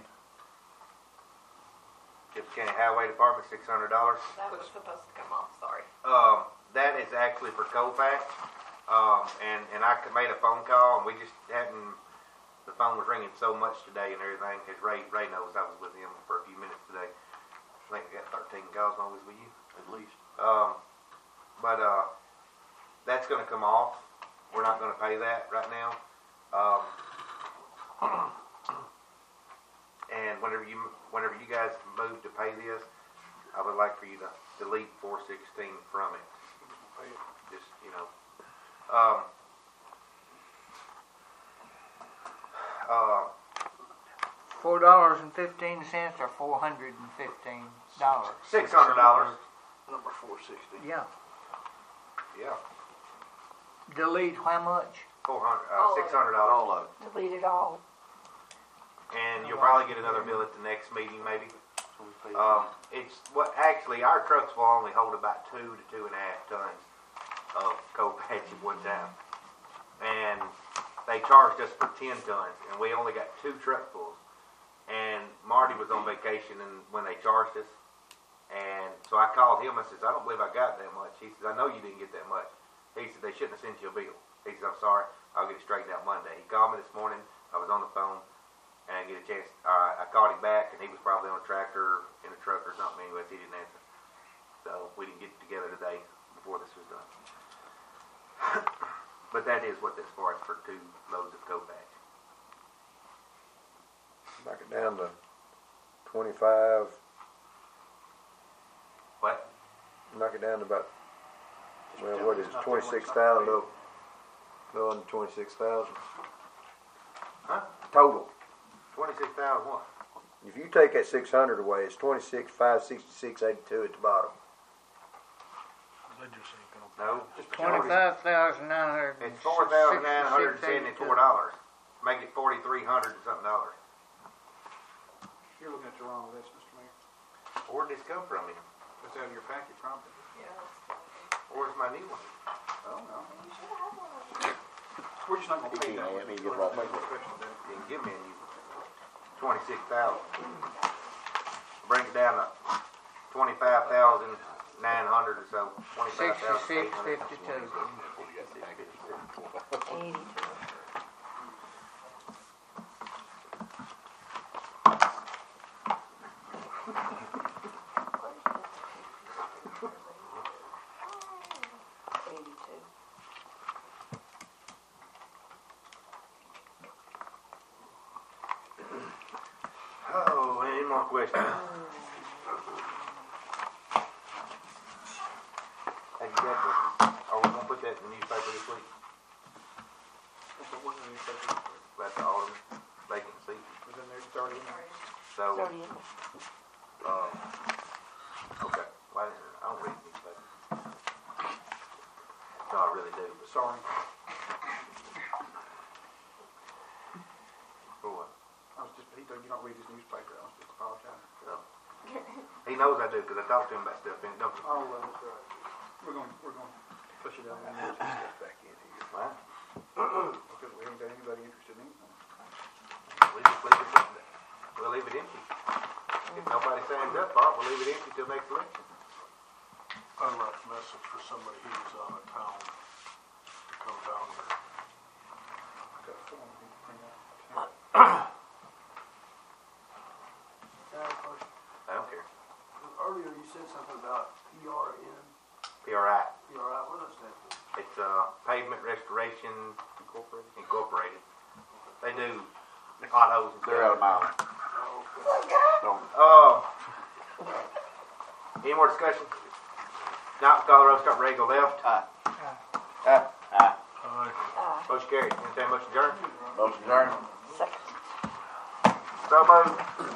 Tips County Highway Department, six hundred dollars. That was supposed to come off, sorry. Um, that is actually for Colfax. Um, and, and I made a phone call, and we just hadn't, the phone was ringing so much today and everything, because Ray, Ray knows I was with him for a few minutes today. I think I got thirteen calls when I was with you. At least. Um, but, uh, that's gonna come off. We're not gonna pay that right now. Um, and whenever you, whenever you guys move to pay this, I would like for you to delete four sixteen from it. Just, you know, um, uh, Four dollars and fifteen cents or four hundred and fifteen dollars? six hundred dollars. Number four sixty. Yeah. Yeah, Delete how much? four hundred, All uh, of it. six hundred dollars. All of it. Delete it all. And you'll probably get another bill at the next meeting, maybe. Um, it's what actually our trucks will only hold about two to two and a half tons of coal patch at one time, and they charged us for ten tons, and we only got two truckfuls. And Marty was on vacation, and when they charged us, and so I called him. I says, I don't believe I got that much. He says, I know you didn't get that much. He said, they shouldn't have sent you a bill. He said, I'm sorry. I'll get it straightened out Monday. He called me this morning. I was on the phone. And I didn't get a chance. Uh, I called him back, and he was probably on a tractor in a truck or something. Anyways, he didn't answer. So we didn't get together today before this was done. But that is what this for. It's for two loads of coal patch. Knock it down to twenty-five, What? knock it down to about, well, what is it, twenty-six thousand, no, no under twenty-six thousand. Huh? Total. Twenty-six thousand what? If you take that six hundred away, it's twenty-six, five sixty-six, eighty-two at the bottom. They just ain't gonna. No. Twenty-five thousand nine hundred. It's four thousand nine hundred and seventy-four dollars. Make it forty-three hundred and something dollars. You're looking at the wrong list, Mister Mayor. Where'd this come from? Then? It's out of your packet, probably. Yeah. Where's my new one? Oh, no. You should have had one of those. We're just not gonna pay Yeah, that. let me get right back. You can give me a new one. Twenty-six thousand. Bring it down to twenty-five thousand nine hundred or so. Twenty-five thousand Sixty-six eight hundred. fifty-two. eighty-two. eighty-two. Oh, any more questions? Have you got the, are we gonna put that in the newspaper this week? What's the newspaper? About the alderman vacancy? Was in there, it's already in there. So, Thirty. um, okay, well, I didn't, I don't read the newspaper. No, I really do, but Sorry. for what? I was just, he told you don't read his newspaper. I was just apologizing. No. He knows I do, because I talk to him about stuff, and don't you? Oh, uh, we're going, we're going to push it down there. Back in here. Right? Because we haven't got anybody interested in anything. We just leave it, we'll leave it empty. If nobody signs up for it, we'll leave it empty till next election. I left a message for somebody who was out of town to come down here. Got a form we need to print out. I don't care. Earlier you said something about P R N, P R I. P R I, what is that? It's uh, Pavement Restoration Incorporated. Incorporated. They do potholes and stuff. They're out of mine. Uh, any more discussion? Not call the roll, start ready, go left. Aye. Aye. Aye. Uh, Motion carried. Entertained motion adjourned. Motion adjourned. second. So moved.